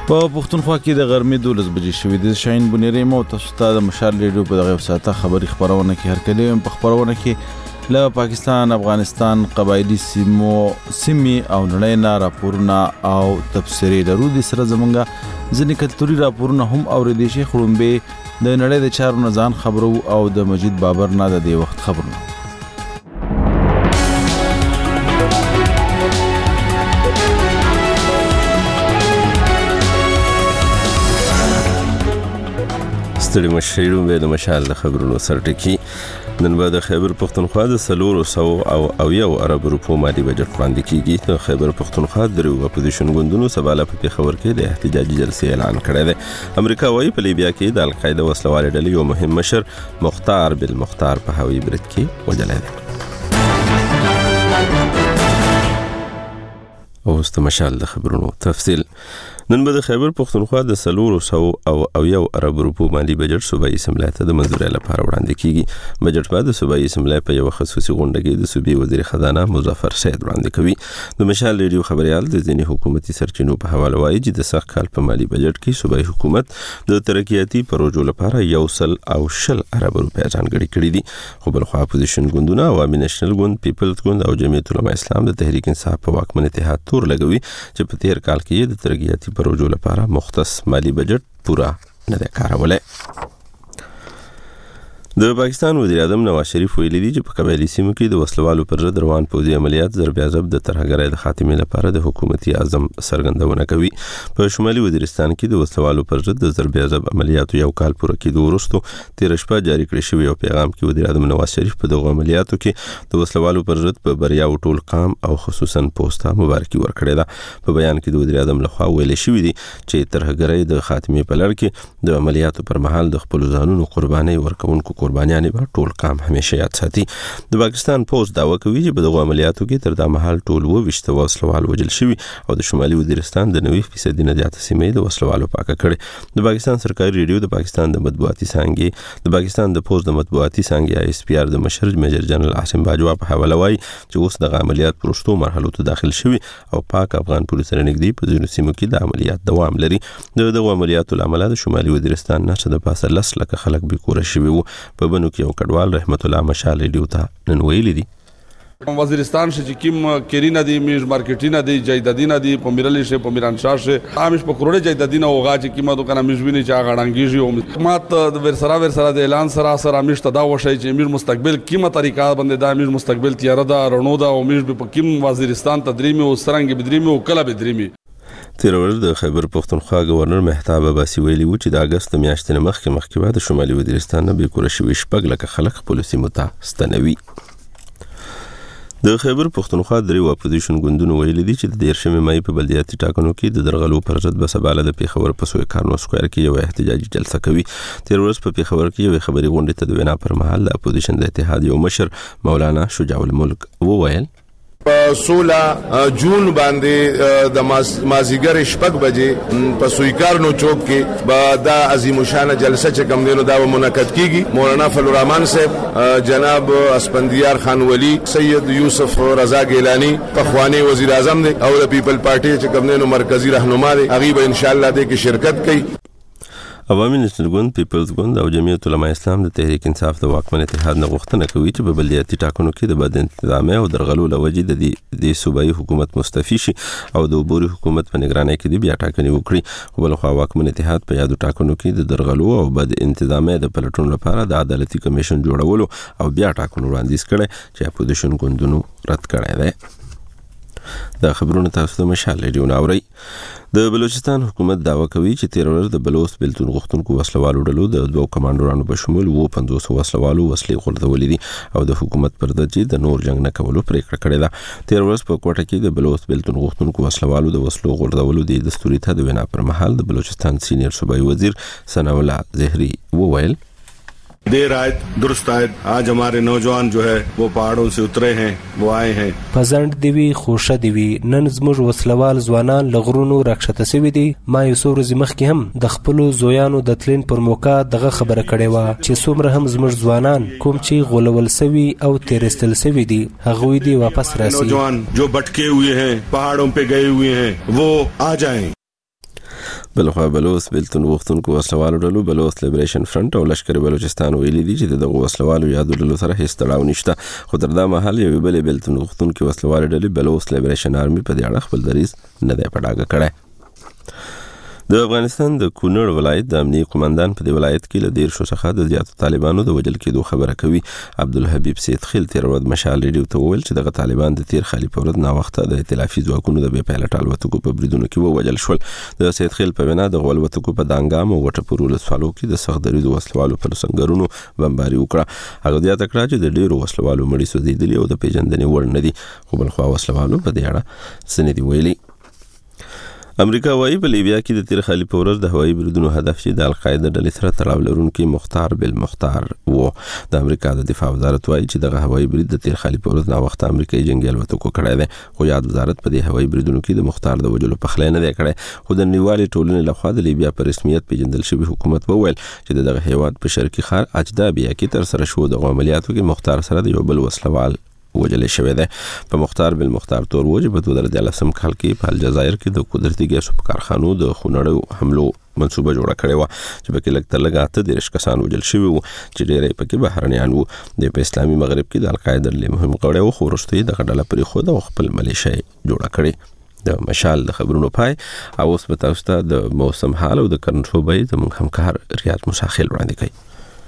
په پښتونخوا کې د غرمې 12 بجې شوې د شاهین بنيري مو تاسو ته د مشال ریډیو په دغه ساعته خبري خبرونه کې هر کله په خبرونه کې له پاکستان، افغانستان، قبایلی سیمې او نړۍ نه راپورونه او تفسیري درو د سره زمونږه ځینې کلتوري راپورونه هم اوریدي شي. خړومبه د نړۍ د چارو نه ځان خبرو او د مجید بابر نه د دې وخت خبرونه. ستړي مشرینو به د مشال د خبرونو سرټکی نن به د خیبر پښتونخوا د 300 او یو عرب روپو مالي بجټ وړاندې کیږي. د خیبر پښتونخوا د اپوزیشن ګوندونو سباله په پیښور کې د احتجاجي جلسې اعلان کړی دی. امریکا وايي په لیبیا کې د القاعده وسلوال ډلې یو مهم مشر مختار بالمختار په هوایي برید کې وژل دی. اوس د مشال د خبرونو تفصیل. نن به د خیبر پښتونخوا د 300 او یو عرب روپو مالي بجټ صوبایي اسمبلی ته د منظورۍ لپاره وړاندې کیږي. بجټ بعد د صوبایي اسمبلی په یو خصوصي غونډه کې د صوبې وزیر خزانه مظفر سید وړاندې کوي. د مشال ریډیو خبريال د ځینې حکومتي سرچینو په حواله وایي چې د سخت کال په مالي بجټ کې صوبایي حکومت د ترقیاتي پروژو لپاره 110 ارب روپیا ځانګړي کړي دي. خو بل خو اپوزیشن ګوندونه عوامي نېشنل ګوند، پیپلز ګوند او جمعیت العلماء اسلام د تحریک انصاف په واکمن اتحاد تور لګوي چې په تیر کال کې د ترقیاتي پروژو لپاره مختص مالی بجټ پورا نه دی کارولای. د پاکستان وزیر اعظم نواز شریف ویلي دی چې په قبایلی سیمو کې د وسلوالو پر ضد روان پوځي عملیات ضرب عذاب د ترهګرۍ د خاتمې لپاره د حکومتي اعظم څرګندونه کوي. په شمالي وزیرستان کې د وسلوالو پر ضد د ضرب عذاب عملیاتو یو کال پوره کېدو وروسته تیر شپه جاری کړی شوی یو پیغام کې وزیر اعظم نواز شریف په دغه عملیاتو کې د وسلوالو پر ضد په بریا او ټول قام او خصوصا پوسټه مبارکي ورکړې ده. په بیان کې د وزیر اعظم لخوا ویل شوی دی چې ترهګرۍ د خاتمې په لړ کې د عملیاتو پر مهال د خپل ځانونو قرباني ورکوونکو قربانيان به ټول قام همیشه یاد ساتي. د پاکستان پوز داوا کوي چې په دغه عملیاتو کې تر دا مهال ټول 22 وسلوال وژل شوي او د شمالي وزیرستان د 90% نه زیات سیمې د وسلوالو پاکه کړي. د پاکستان سرکاري ریډیو د پاکستان د مطبوعاتي څانګې د پاکستان د پوز د مطبوعاتي څانګې ISPR د مشر میجر جنرال عاصم باجوا په حواله وایي چې اوس دغه عملیات پرشتو مرحلو ته داخل شوي او پاک افغان پولیس سره نږدې په ځینو سیمو کې د عملیات دوام لري. دغه عملیاتو لامل د شمالي وزیرستان نه د پاسه 10 لک خلک به کور شوي وو. په بنو کې یو کډوال رحمت الله مشال ریډیو ته نن ویلي دي وزیرستان چې کوم کرینا دی میز مارکیټینا دی جایدادینا دی په میرلی شه په میرانشاه شه همیش په کروڑه جایدادینا اوغا چې کیمه دوکانه میزوینه چې غړانګیږي او مات د ورسره د اعلان سره همیش تدا وشي چې امیر مستقبل کیمه طریقه باندې د امیر مستقبل تیار ده رونو ده او میز په کیم وزیرستان تدریمي او سرنګ بدریمي او کله بدریمي. تیر ورځ د خیبر پښتونخوا گورنر مهتاب عباسي ویلي و چې د اگست میاشتې مخکې بعد شمالي وزیرستان نه به کور شوي شپږ لک خلک پولیسي متستنوي. د خیبر پښتونخوا درې اپوزیشن ګوندونو ویلي دي چې د 13 مې په بلدیاتي ټاکنو کې د درغلو پر ضد به سباله د پیښور په سوی کارنو سکوير کې یو احتجاجي جلسه کوي. تیر ورځ په پیښور کې یو خبري غونډه ته د وینا پر مهال د اپوزیشن د اتحاد یو مشر مولانا شجاع الملک وویل 16 جون باندې د مازیګر شپږ بجې په سویکارنو چوک کې به د عظیم الشان جلسه چې کوم دینو دا منعقد کیږي. مولانا فضل الرحمن صاحب، جناب اسپندیار خان ولی، سید یوسف رضا گیلانی پخوانی وزیر اعظم دی او د پیپل پارټي چې کوم دینو مرکزی رهنما دی هغه به ان شاء الله دې کې شرکت کوي. عوامي نېشنل ګوند، پیپلز ګوند او جمعیت العلماء اسلام د تحریک انصاف د واکمن اتحاد نه غوښتنه کوي چې په بلدیاتي ټاکنو کې د بد انتظامي او درغلو لوجې د صوبایي حکومت مستعفي شي او د عبوري حکومت په نگرانۍ کې بیا ټاکنې وکړي. خو بل خو واکمن اتحاد په یادو ټاکنو کې د درغلو او بد انتظامي د پلټون لپاره د عدالتي کمیشن جوړولو او بیا ټاکنو وړاندیز کړي چې اپوزیشن ګوندونو رد کړی دی. دا خبرونه تاسو د مشال ریډیو نه اورئ. د بلوچستان حکومت داوا کوي چې تیر ورځ د بلوچ بیلتون غوښتونکو وسلوالو ډلو د دوه کمانډرانو په شمول 50 وسلوالو وسلې غورځولې دي او د حکومت پر ضد د نور جنگ نه کولو پریکړه کړې ده. تیر ورځ په کوټه کې د بلوچ بیلتون غوښتونکو وسلوالو د وسلو غورځولو د دستوري ته د وینا پر مهال د بلوچستان سینیئر صوبایي وزیر ثناء الله زهري وویل देर आयत दुरुस्त आयत आज हमारे नौजवान जो है वो पहाड़ों से उतरे हैं, वो आए हैं. پزند دیوی خوشه دیوی نن زموږ وسلوال ځوانان لغرونو راکښته شوي دي. ما یو څو ورځې مخکې هم د خپلو زویانو د تلین پر موقع دغه خبره کړې وه چې څومره هم زموږ ځوانان کوم چې غولول سوي او تیرستل سوي دي هغوی دي واپس راسي. نوجوان جو بټکے ہوئے ہیں پہاڑوں پہ گئے ہوئے ہیں وہ آ جائیں. بلخوا بلوچ بلتون وختونکو وسلوالو ډلو بلوچ لیبریشن فرنٹ او لشکر بلوچستان ویلي دي چې دغه وسلوالو یادو ډلو سره هیڅ تړاو نشته خو تر دا مهال یو بل بلتون وختونکو وسلوالو ډلې بلوچ لیبریشن آرمي په دې اړه خپل دریځ نه دی پټاګه کړی. د افغانستان د کونړ ولایت د امنیه قومندان په دې ولایت کې له 10 څخه د زیاتو طالبانو د وژل کېدو خبره کوي. عبدالحبیب سید خیل تیر ورځ مشال ریډیو ته وویل چې دغه طالبان د تیر خالي په ورځ نا وخته د ائتلافي ځواکونو د بې پیلوټ الوتکو په بریدونو کې ووژل شول. د سید خیل په وینا د الوتکو په دانګام او وټپور ولسوالو کې د سخت دریدو وسلوالو پر سنگرونو بمباري وکړه. هغه زیاته کړه چې د ډیرو وسلوالو مړي سوځېدلي او د پیژندنې وړ نه دي خو بلخوا وسلوالو په دې اړه څه نه دي ویلي. امریکا وايي په لیبیا کې د تیر خالي په ورځ د هوایي بریدونو هدف چې د القاعده ډلې سره تړاو لرونکي مختار بالمختار وو. د امریکا د دفاع وزارت وايي چې دغه هوایي برید د تیر خالي په ورځ نا وخت امریکایي جنگي الوتکو کړی دی خو یاد وزارت په دې هوایي بریدونو کې د مختار د وژلو پخلی نه دی کړی خو د نړیوالې ټولنې لخوا د لیبیا په رسمیت پیژندل شوی حکومت وویل چې دغه هیواد په شرقي ښار اجدابیا کې تر سره شو د عملیاتو کې مختار سره د یو بل وسلوال وجل شوی دی. په مختار بالمختار تور وجه په 2013 کال کې په الجزایر کې د قدرتي ګیسو په کارخانو د خونړیو حملو منصوبه جوړه کړې و چې پکې لږ تر لږه 13 کسان وژل شوي وو چې ډېری پکې بهرنیان وو. د اسلامي مغرب کې د القاعده ډلې مهم غړي وو خو وروسته یې دغه ډله پرېښوده او خپل ملیشه جوړه کړې. د مشال د خبرونو پای او اوس به تاسو ته د موسم حال او د کرنټ خبري زموږ همکار ریاض مساخیل وړاندې کوي.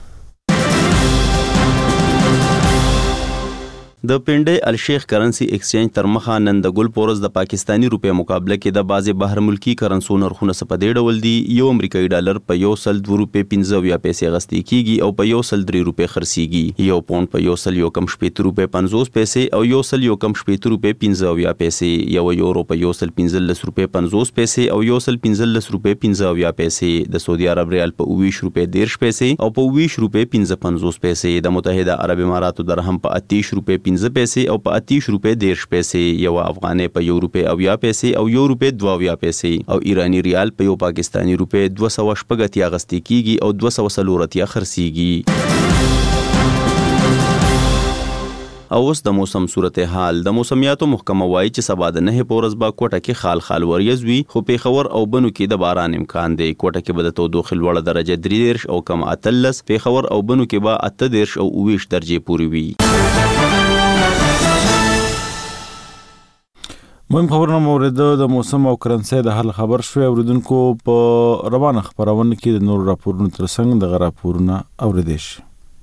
د پنډۍ الشیخ کرنسی ایکسچینج تر مخه نن د ګل پورز د پاکستانی روپیا مقابله کې د بازي بهر ملکی کرنسو نرخونه په دې ډول دي. یو امریکایي ډالر په 102 روپے 15 پیسې غستې کیږي او په 103 روپے خرڅيږي. یو پاوند په 117 روپے 50 پیسې او 117 روپے 15 پیسې. یو یورو په 115 روپے 50 پیسې او 115 روپے 15 پیسې. د سعودي عرب ریال په 20 روپے 10 پیسې او په 20 روپے 55 پیسې. د متحده عرب اماراتو درهم په 30 روپے 15 پیسې او په 30 روپے 10 پیسې. یو افغانۍ په 1 روپے 80 پیسې او 1 روپے 22 پیسې او ایرانی ریال په یو پاکستانی روپے 280 غستې کیږي او 240 خرڅيږي. او اوس د موسم صورتحال. د موسمیاتو محکمه وایي چې سبا د 9 پورز با کوټه کې خال وریځ وي خو پیښور او بنو کې د باران امکان دی. کوټه کې به د تودوخې لوړه درجه 3 او کم 13. پیښور او بنو کې به 18 او 20 درجه پورې وي. مهم خبرونه مورد د موسم او کرنسي د حل خبر شوي. اوریدونکو په روانه خبرونه کې د نور راپورونو ترڅنګ د راپورونه اوریدل شي.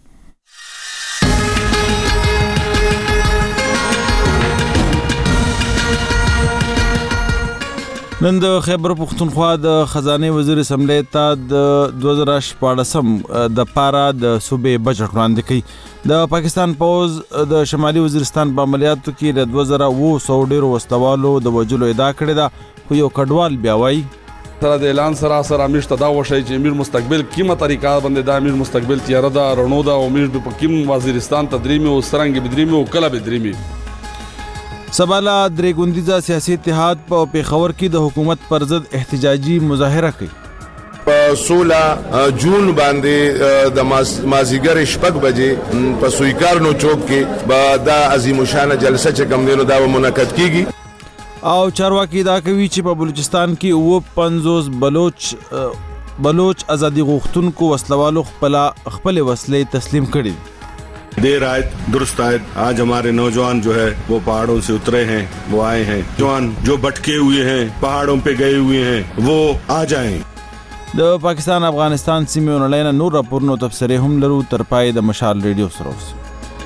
نن د خیبر پختونخوا د خزانه وزیر اسمبلی ته د 2014 د پارا د صوبې بجټ وړاندې کړي. د پاکستان پوز د شمالي وزیرستان په عملیاتو کې د 2000 ډیرو وسلوالو د وژلو ادعا کړې ده خو یو کډوال بیا وایي سره د اعلان سره امیر ته دا وشي چې امیر مستقبل کیمه طریقه باندې د امیر مستقبل تیار ده رڼو ده او امیر په کیم وزیرستان تدریمي او سرنګ بدریمي او کله بدریمي. سباله درې ګوندیزه سیاسي اتحاد په پیښور کې د حکومت پر ضد احتجاجي مظاهره کوي. په 16 جون باندې د مازیګر 6 بجې په سویکارنو چوک کې به د عظیم الشان جلسه چې کوم دینو دا منعقد کیږي. او چارواکي دا کوي چې په بلوچستان کې 50 بلوچ ازادي غوښتونکو وسلوالو خپل وسلې تسلیم کړي. देर आए दुरुस्त आए. आज हमारे नौजवान जो है वो पहाड़ों से उतरे हैं, वो आए हैं. जवान जो भटके हुए हैं, पहाड़ों पे गए हुए हैं, वो आ जाएं. د پاکستان افغانستان سیمې اونلاین نور راپورونو تفسیرې هم لرو تر پای د مشال ریډیو سره اوس.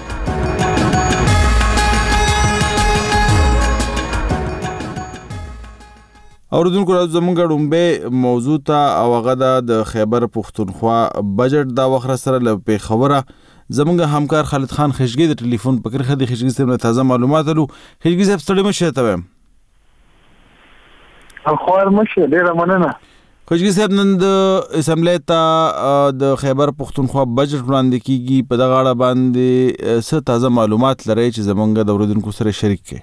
اوریدونکو راځو زمونږ ډومبه موضوع ته او هغه د خیبر پختونخوا بجټ دا وخت سره له پیښوره زمونږ همکار خالد خان خشګي د ټلیفون پکې خدي خشګي سره تازه معلومات لرو. خشګي صاحب ستړي مشه ته وایم. خو مشه ډیره مننه. خشګي صاحب نن د اسمبلی ته د خیبر پختونخوا بجټ وړاندې کیږي په دغه اړه باندې څه تازه معلومات لري چې زمونږ د اوریدونکو سره شریک کړي.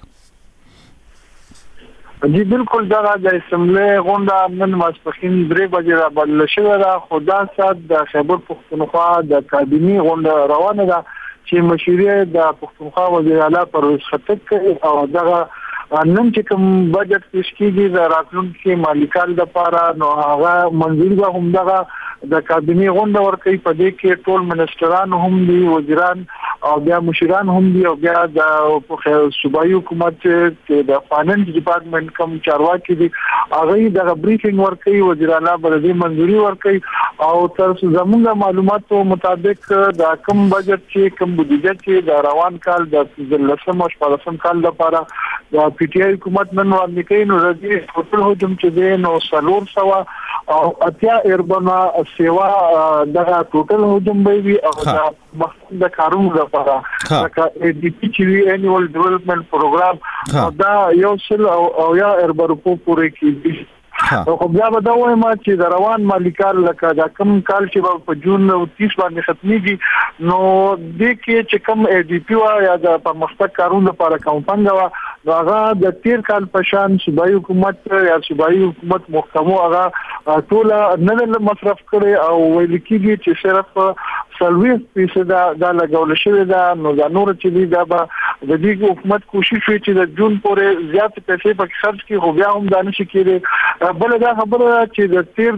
جی بالکل دا د اسمبلی غونډه نن ماسپښین 3 بجې را بدل شوې ده خو دا سات د خیبر پختونخوا د کابینې غونډه روانه ده چې مشورې د پختونخوا وزیر اعلی پرویز خټک او دغه نن چې کوم بجټ پیش کیږي د راتلونکي مالی کال لپاره نو هغه منظور به همدغه د کابینه غونډه ورکړي. په دې کې ټول منسټران هم دي، وزیران او بیا مشران هم دي، او بیا د صوبایي حکومت چې د فاینانس ډپارټمنټ کوم چارواکي دي هغه د بریفینګ ورکړي، وزیر اعلی بلدي منځوري ورکړي او تر زموږ معلوماتو مطابق د کوم بجټ چې کوم بودیجه چې د روان کال د 2014 کال لپاره د پی ټی آی حکومت نن وړاندې کوي نو د دې ټول هجوم چې دی نو 400 او اتیا اربنا سیوا دغه ټوټل هجوم به وي او د کارونو لپاره لکه ای ډی پی چې وی انیوال ډیولپمنٹ پروګرام دا یو سل او یا اربرپو پورې کیږي. خو بیا به دا وایم چې د روان مالی کال لکه دا کم کال چې په جون 30 باندې ختميږي نو د کې چې کم ای ډی پی یا د پرمختګ کارونو لپاره کوم پنځه وا هغه د تیر کال په شان صوبایي حکومت یا صوبایي حکومت محکمو هغه ټول نه مصرف کړي او ویل کېږي چې صرف 40% دا لګول شوی دا نو دا نور چې دی دا به د دې حکومت کوشش وکړي چې د جون پورې زیات پیسې په خرج کړي، خو بیا هم دا نشي کېږي. بل دا خبره چې د تیر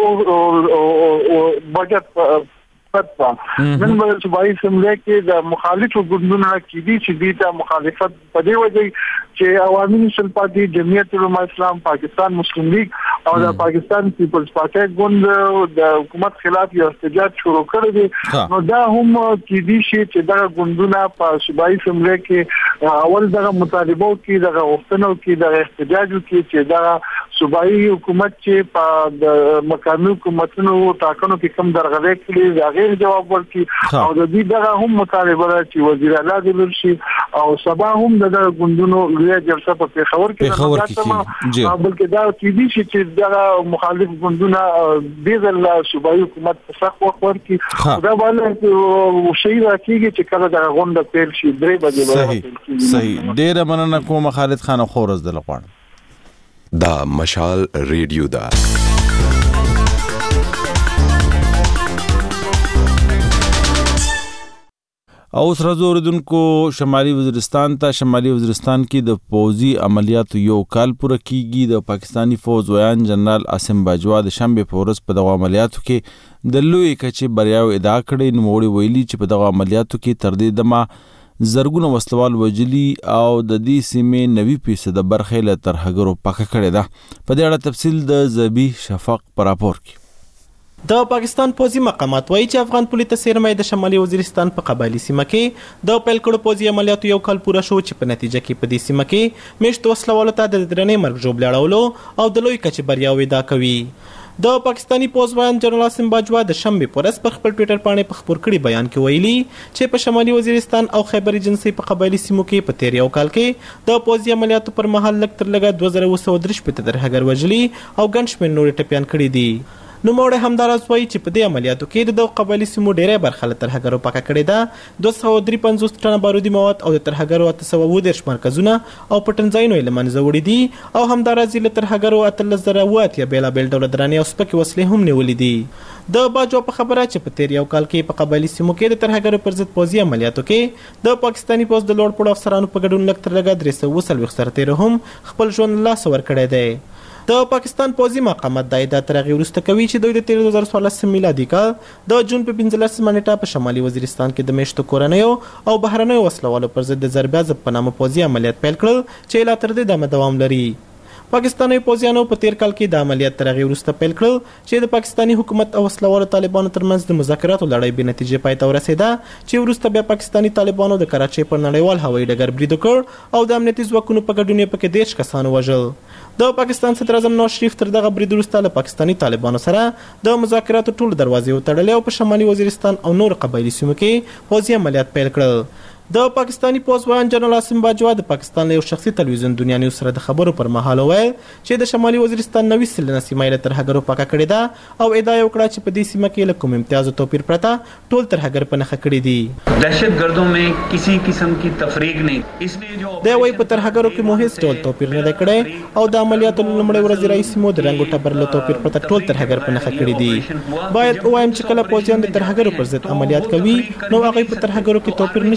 دو بجټ پتا نن په صوبایي اسمبلی کې د مخالفو ګوندونو کې دي چې د مخالفت په دی وجه چې عوامي نېشنل پارټي، جمعیت علماء اسلام، پاکستان مسلم لیگ او د پاکستان پیپلز پارټي ګوند د حکومت خلاف یو احتجاج شروع کړی دی. نو دا هم کې دي چې دا ګوندونه په صوبایي اسمبلی کې اول دغه مطالبه کې دغه غوښتنو کې دغه احتجاج کې چې دا صوبایي حکومت چې په د مقامي حکومتونو ټاکنو کې کم درغلې کړي غیر جواب ورکړي او د دې دغه هم مطالبه ده چې وزیر اعلی دلر شي او سبا هم د غوندونو لوی جلسه په پیښور کې بلکې دا کې دي چې دغه مخالف غوندونه د ځل صوبایي حکومت په سخت وخت ورکړي دا باندې شي راکېږي چې کله د غونډه پیل شي 3 بجې صحیح. ډیر مننه کوم خالد خان خورز د لقوان دا مشال ریډیو دا او سره زوردونکو شمالي وزیرستان ته. شمالي وزیرستان کې د پوځي عملیاتو یو کال پوره کیږي. د پاکستانی فوج ویان جنرال عاصم باجوا د شنبه په ورځ په دغه عملیاتو کې د لوی کچې بریاو ادعا کړې. نوموړي ویلي چې په دغه عملیاتو کې تر دې دمه زرګونه وسلوال وجلي او د دې سیمې 90% برخه له ترهګرو پاکه کړې ده. په دې اړه تفصیل د زبی شفق پر راپور کې. د پاکستان پوځي مقامات وایي چې افغان پولیس سیرمې د شمالي وزیرستان په قبایلی سیمه کې د پیل کړو پوځي عملیاتو یو کال پوره شو چې په نتیجه کې په دې سیمه کې میشت وسلوالو ته د درنې مرګ ژوبل اړولو او د لوی کچې بریاوې ادعا کوي. د پاکستانی پوځ ویان جنرال عاصم باجوا د شنبه په ورځ پر خپل ټوئیټر باندې په خبر کړي بیان کې ویلي چې په شمالي وزیرستان او خیبر ایجنسی په قبایلی سیمو کې په تیر یو کال کې د پوځي عملیاتو پر مهال لږ تر لږه 2230 ترهګر وجلي او ګڼ شمېر نورې ټپیان کړي دي. نوموړی همداراز وایي چې په دې عملیاتو کې د قبایلي سیمو ډېری برخه له ترهګرو پاکه کړې ده. 253 ټنه بارودي مواد او د ترهګرو 810 مرکزونه او پټنځایونه یې له منځه وړي دي او همداراز له ترهګرو 13000 بېلابېل ډوله درانې او سپکې وسلې هم نیولې دي. د باجوا په خبره چې په تیر یو کال کې په قبایلي سیمو کې د ترهګرو پر ضد پوځي عملیاتو کې د پاکستانی پوځ د لوړ پوړو افسرانو په ګډون لږ تر لږه 340 سرتیرو هم خپل ژوند لاس ورکړی دی. د پاکستان پوځي مقامات د ادعا تر هغې وروسته کوي چې دوی د تیر 2014 میلادي کال د جون په 15 نیټه په شمالي وزیرستان کې د میشتو کورنیو او بهرنیو وسلوالو پر ضد د ضربیازب په نامه پوځي عملیات پیل کړل چې لا تر دې دمه دوام لري. پاکستاني پوځیانو په تیر کال کې د عملیات تر هغې وروسته پیل کړل چې د پاکستاني حکومت او وسلوالو طالبانو ترمنځ د مذاکراتو لړۍ بې نتیجې پای ته ورسېده چې وروسته بیا پاکستاني طالبانو د کراچۍ پر نړیوال هوایي ډګر برید وکړ او د امنیتي ځواکونو په ګډون یې پکې 10 کسان ووژل. د پاکستان صدر اعظم نواز شریف تر دغه برید وروسته له پاکستاني طالبانو سره د مذاکراتو ټول دروازې وتړلې او په شمالي وزیرستان او نور قبایلي سیمو کې پوځي عملیات پیل کړل. د پاکستانی پوځ ویان جنرال عاصم باجوا د پاکستان له یو شخصي تلویزیون دنیا نیوز سره د خبرو پر مهال وویل چې د شمالي وزیرستان 90 سلنه سیمه یې له ترهګرو پاکه کړې ده او ادعا یې وکړه چې په دې سیمه کې له کوم امتیاز او توپیر پرته ټول ترهګر په نښه کړي دي. دهشتګردوں में किसी किस्म की तफरीक नहीं इसलिए जो د وای په ترهګرو کې مو هیڅ ډول توپیر نه دی کړی او د عملیاتو لومړۍ ورځ رئیس مو د رنګو ټبر له توپیر پرته ټول ترهګر په نښه کړي دي. باید وایم چې کله پوځیان د ترهګرو پر ضد عملیات کوي نو هغه په ترهګرو کې توپیر نشي کولای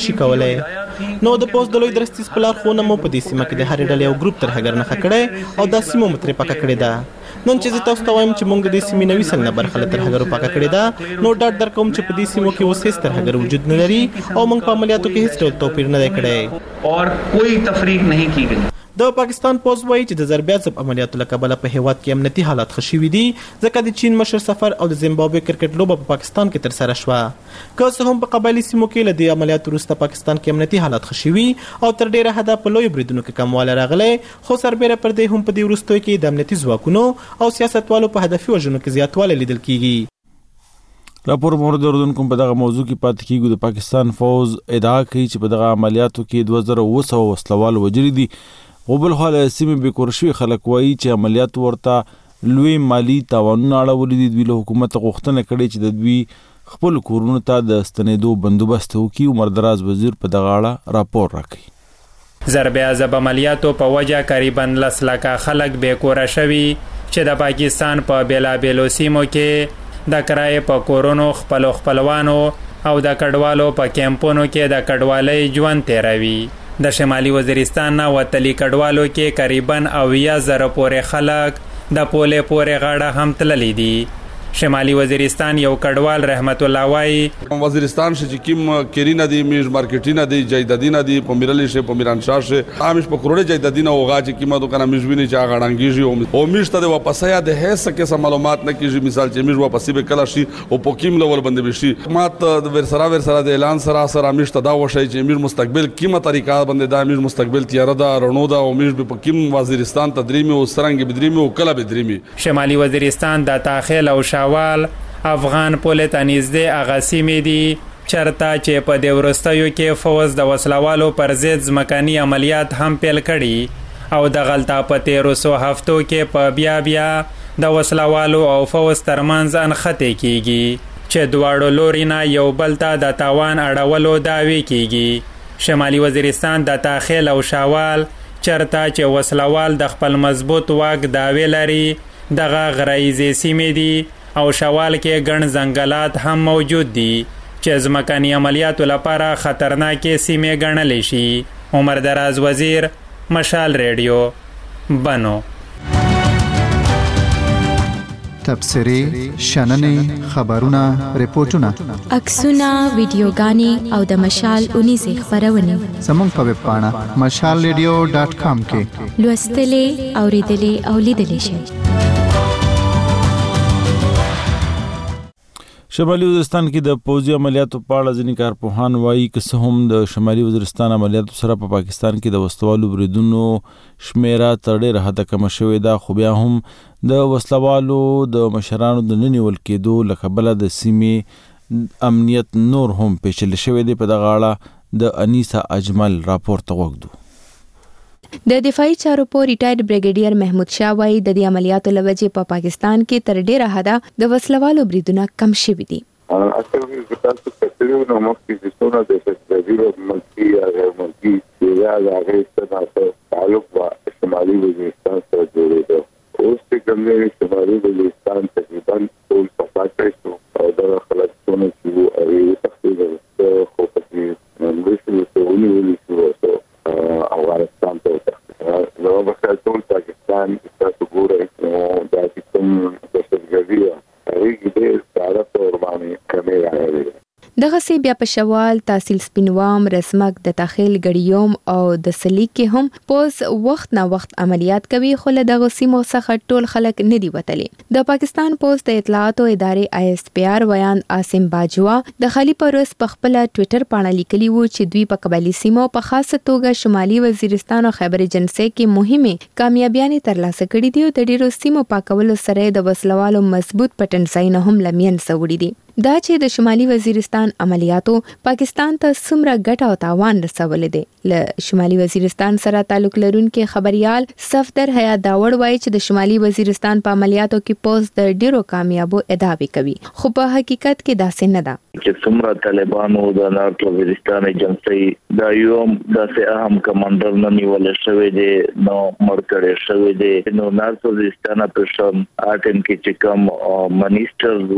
کړي. نو د پوز د لوی درستیز په لارښوونه مو په دې سیمه کې د هرې ډلې یو ګروپ ترهګر نښه کړی او دا سیمه مو ترې پاکه کړې ده. نن چې زه تاسو ته وایم چې موږ د دې سیمې نوي سلنه برخه له ترهګرو پاکه کړې ده، نو ډاډ درکوم چې په دې سیمو کې اوس هېڅ ترهګر وجود نه لري او موږ په عملیاتو کې هېڅ ډول توپیر نه دی کړی और कोई तफरीक नहीं की गई. د پاکستان پوز وایي چې د ضربې ضرب عملیاتو له کبله په هیواد کې امنیتي حالات ښه شوي دي، ځکه د چین مشر سفر او د زیمبابوې کرکټ لوبه په پاکستان کې ترسره شوه. که څه هم په قبایلي سیمو کې له دې عملیاتو وروسته پاکستان کې امنیتي حالات ښه شوي او تر ډیره حده په لویو بریدونو کې کموالی راغلی، خو سربیره پر دې هم په دې وروستیو کې د امنیتي ځواکونو او سیاستوالو په هدفي وژنو کې زیاتوالی لیدل کیږي. راپور مورد اردوونکو په دغه موضوع کې پاتې کیږو. د پاکستان فوز ادعا کوي چې په دغه عملیاتو کې 2900 وسلوال وژلي دي. غوبل خو له سیمې بې کور شوي خلک وایي چې عملیات ورته لوی مالی تاوانونه اړولي دي. دوی له حکومت غوښتنه کړې چې د دوی خپل کورونو ته د ستنېدو بندوبست وکړي. عمر دراز وزیر په دغه اړه راپور راکوي. ضربې ضرب عملیاتو په وجه قریبا 10 لکه خلک بې کوره شوي چې د پاکستان په بیلابیلو سیمو کې د کرایې په کورونو خپلوانو او د کډوالو په کیمپونو کې د کډوالۍ ژوند تیروي. د شمالي وزیرستان نه وتلي کډوالو کې قریبا 80,000 پورې خلک د پولې پورې غاړه هم تللی دي. شمالي وزیرستان یو کډوال رحمت الله وایي وزیرستان چې کوم کیرینه دي میز مارکیټینه دي جایدادینه دي په میرلی شه په میرانشاه شه همیش په کروڑه جایدادینه اوغا چې کیمه دکانه میزوینه چې غړانګیږي او میشته د واپسیا د هیڅ کې معلومات نه کیږي. مثال چې میز واپسی به کلا شي او په کیم لول باندې بشي مات د ورسره د اعلان سره میشته دا وشي چې میز مستقبل کیمه طریقه باندې دا میز مستقبل تیار ده رونو دا او میز په کیم وزیرستان تدریمي او سرنګ بدریمي او کلا بدریمي. شمالي وزیرستان د تاخیل او شوال افغان پولیس ته نږدې هغه سیمې دي چرته چې په دې وروستیو کې فوز د وسلوالو پر ضد ځمکني عملیات هم پیل کړي او د غلطه په تیرو څو هفتو کې په بیا د وسلوالو او فوز ترمنځ انخته کیږي چې دواړو لوري نه یو بل ته د تاوان اړولو دعوی کیږي. شمالي وزیرستان د تاخیل او شوال چرته چې وسلوال د خپل مضبوط واک دعوی لري دغه غرایزي سیمې دي او شوال کې ګڼ ځنګلات هم موجود دي چې ځمکني عملیاتو لپاره خطرناکې سیمې ګڼلی شي. عمر دراز وزیر مشال ریډیو بنو. تبصرې شننې خبرونه ریپورتونه عکسونه ویډیوګانې او د مشال 19 خبرونه زموږ په ویب پاڼه mashalradio.com کې لوستلې اوریدلې او لیدلې شئ. شمالي وزیرستان کې د پوځي عملیاتو په اړه ځینې کارپوهان وایي که څه هم د شمالي وزیرستان عملیاتو سره په پاکستان کې د وسلوالو بریدونو شمیره تر ډېره حده کمه شوې ده، خو بیا هم د وسلوالو د مشرانو د نه نیول کېدو له کبله د سیمې امنیت نور هم پیچلی شوی دی. په دغه اړه د انیسا اجمل راپور ته وګورو. د دفاعي چارو په ریټایرډ بریګیډیر محمود شاه وایي د دې عملیاتو له وجې په پاکستان کې تر ډیره حده د وسلوالو بریدونه کم شوي دي. اصل کې تاسو کتلو نو مخکې د څونه د تدبیر ملکی یا غیر ملکی یا هغه څه تعلق وا شمالي وزیرستان سره جوړېده. اوس چې کومه شمالي وزیرستان تقریبا ټول پاتې شو او د خلکو چې هغه تقریبا خو پکې نو څه ونیول شو افغانستان ته نو په ټول پاکستان تاسو ګورئ نو دا کوم دهشتګردي هغه کې د سارت اور باندې کمې راغلي. دغه سی بیا په شوال تحصیل سپینوام رسمک د تاخیل غړیوم او د سلیک کې هم پوز وخت نه وخت عملیات کوي، خو له دغه سیمو څخه ټول خلک نه دی وتلی. د پاکستان پوز د اطلاعاتو ادارې ISPR ویان عاصم باجوا د خلی پروس په خپل ټوئیټر باندې لیکلی وو چې دوی په قبایلی سیمو په خاصه توګه شمالي وزیرستان او خیبر جنسي کې مهمه کامیابیانې ترلاسه کړې دي او د ډیرو سیمو پاکولو سره د وسلوالو مضبوط پټنځای هم لمین سوړي دي. دا چې د شمالي وزیرستان عملیاتو پاکستان ته څومره ګټه او تاوان رسولی دی. له شمالي وزیرستان سره تعلق لرونکي خبريال صفدر حیات داوړ وایي چې د شمالي وزیرستان په عملیاتو کې پوز د ډیرو کامیابو ادعاوې کوي، خو په حقیقت کې داسې نه ده. چې څومره طالبانو د نارت وزیرستان ایجنسی دا یو داسې اهم کمانډر نه نیول شوی دی نو مرکړی شوی دی. نو نارت وزیرستان په شم اټم کې چې کوم منیسټر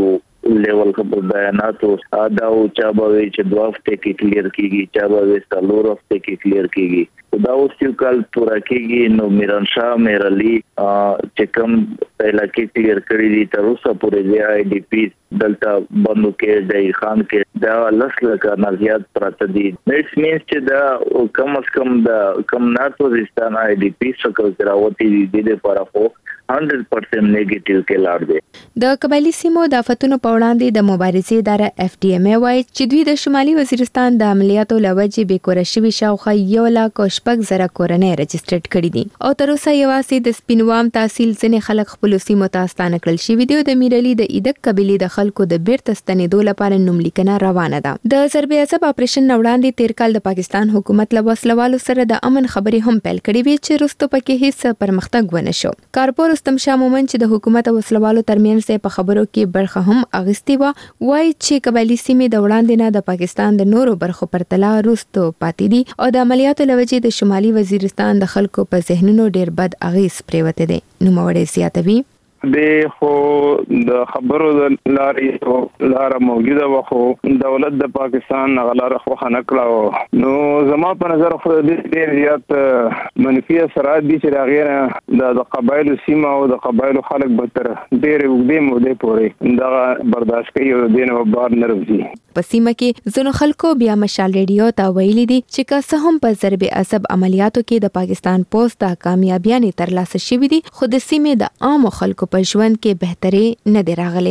لیول خبر بیاناتو دا او چا به چې 2 هفته کې کلیر کیږي چا به 4 هفته کې کلیر کیږي دا اوس یو کال پورا کیږي نو میران شاه میرعلی چې کوم علاقې کلیر کړی دي تر اوسه پورې دی آی ډی پی دلته بندو کې د خان کې دا لس لکه نه زیات پراته دي نیټ مینس چې دا کم از کم د کم نارت وزیرستان آی ډی پی څخه راوتی دي د لپاره خو 100% نیگیټیو کې لاړ دي. د قبایلی سیمو د آفتونو په وړاندې د مبارزې اداره اف ډی ام ای وايي چې دوی د شمالي وزیرستان د عملیاتو لوجې بیکوره شوي شاوخوا 1,00,000 کورنۍ رجسټرډ کړي دي او تر اوسه یوازې د سپینوام تحصیل ځینې خلک خپل سیمو ته ستانه کړل شوي دي او د میرعلی د ایدک قبیلې د خلکو د بیرته ستنېدو لپاره نوملیکنه روانه ده. د ضرب عصب اپریشن وړاندې تیر کال د پاکستان حکومت له وسلوالو سره د امن خبرې هم پیل کړې وې چې وروسته پکې هیڅ پرمختګ ونه شو. کارپور رستم شاه مومن چې د حکومت او وسلوالو ترمنځ په خبرو کې برخه هم اغستې و وایي چې قبایلی سیمې د وړاندې نه د پاکستان د نورو برخو پرتله وروسته پاتې دي او د عملیاتو لوجې د شمالي وزیرستان د خلکو په ذهنونو ډېر بد اغیز پریوته دي. نوموړی زیاتوي د خو د خبرو د لارې لار موجوده وخو دولت د پاکستان غلار خو خنکړه نو زما په نظر خو د ډېر زیات منفي اثرات دي چې راغیره د قبایلو سیمه او د قبایلو خلک به تر ډېر وګړي مودې پورې دا برداشت کوي او دینه بار نه راځي. په سیمه کې ځینو خلکو بیا مشال ریډیو ته ویلي دي چې که څه هم په ضرب عصب عملیاتو کې د پاکستان پوسټ د کامیابیانې ترلاسه شوې دي خو د سیمې د عامو خلکو په ژوند کې بهتري نه دی راغلي.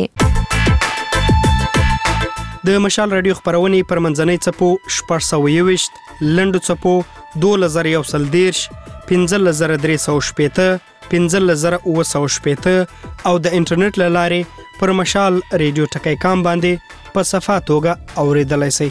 د مشال رادیو خبرونه پر منځنۍ څپو 621 لنډو څپو 2110 15315 15915 او د انټرنیټ لارې پر مشال رادیو ټکی کام باندې په صفه توګه اوریدلای شئ.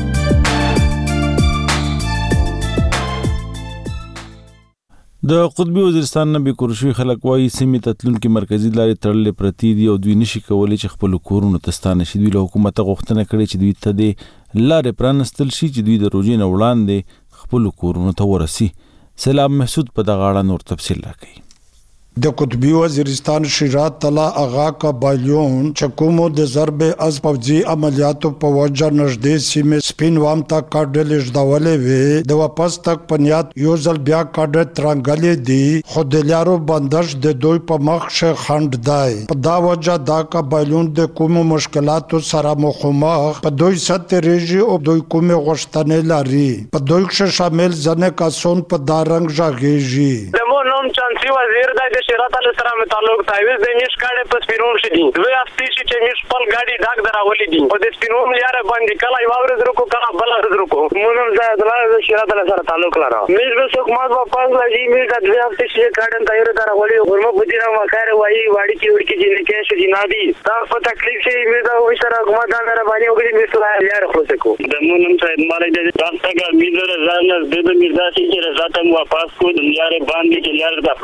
د قطبي وزیرستان نه بیکور شوي خلک وایي سیمې ته تلونکي مرکزي لارې تړلې پرتې دي او دوی نشي کولی چې خپل کورونو ته ستانه شي. دوی له حکومته غوښتنه کړې چې دوی ته د لارې پرانستل شي چې دوی د روژې نه وړاندې خپل کورونو ته ورسي. سلام محسود په دغه اړه نور تفصیل راکوي. د قطبی وزیرستان شیرات طلا اغا کا بایلون چکومو د ضرب از پوځي عملیاتو په وجه نږدې سیمې سپینوام تا کاډل اجداولې وي د واپس تک پنیات یو ځل بیا کاډ ترنګلې دي خو د لارو بندش د دوی په مخ شه خند دی په دا وجه دا کا بایلون د کومو مشکلاتو سره مخامخ په دوی ست ریجی او دوی کومه غشتنه لري په دوی شامل ځنه کاسون په دارنګ ژغېږي نوم چانسی وزیر د شیرات علی سلام تعلق تایوز د میش کاډه په سپینوم شدي دوی افتی چې میش خپل گاډي ډاک دراولې دي او د سپینوم لاره باندې کله یو ورځ رکو کله بل ورځ رکو مونږ د شیرات علی سره تعلق لرو میش به څوک ما واپس لږی میش د دوی افتی چې کاډن تایر دراولې غرمه بودینا مکار وایي واړی کی وړکی چې کې شي جنادي دا په تکلیف شي میش دا وې سره کومه دا نه باندې وګړي میش لا لار خو سکو د مونږ ته مالای د تاسو میزره ځان د میرزا چې رضاتم واپس کو د لارې باندې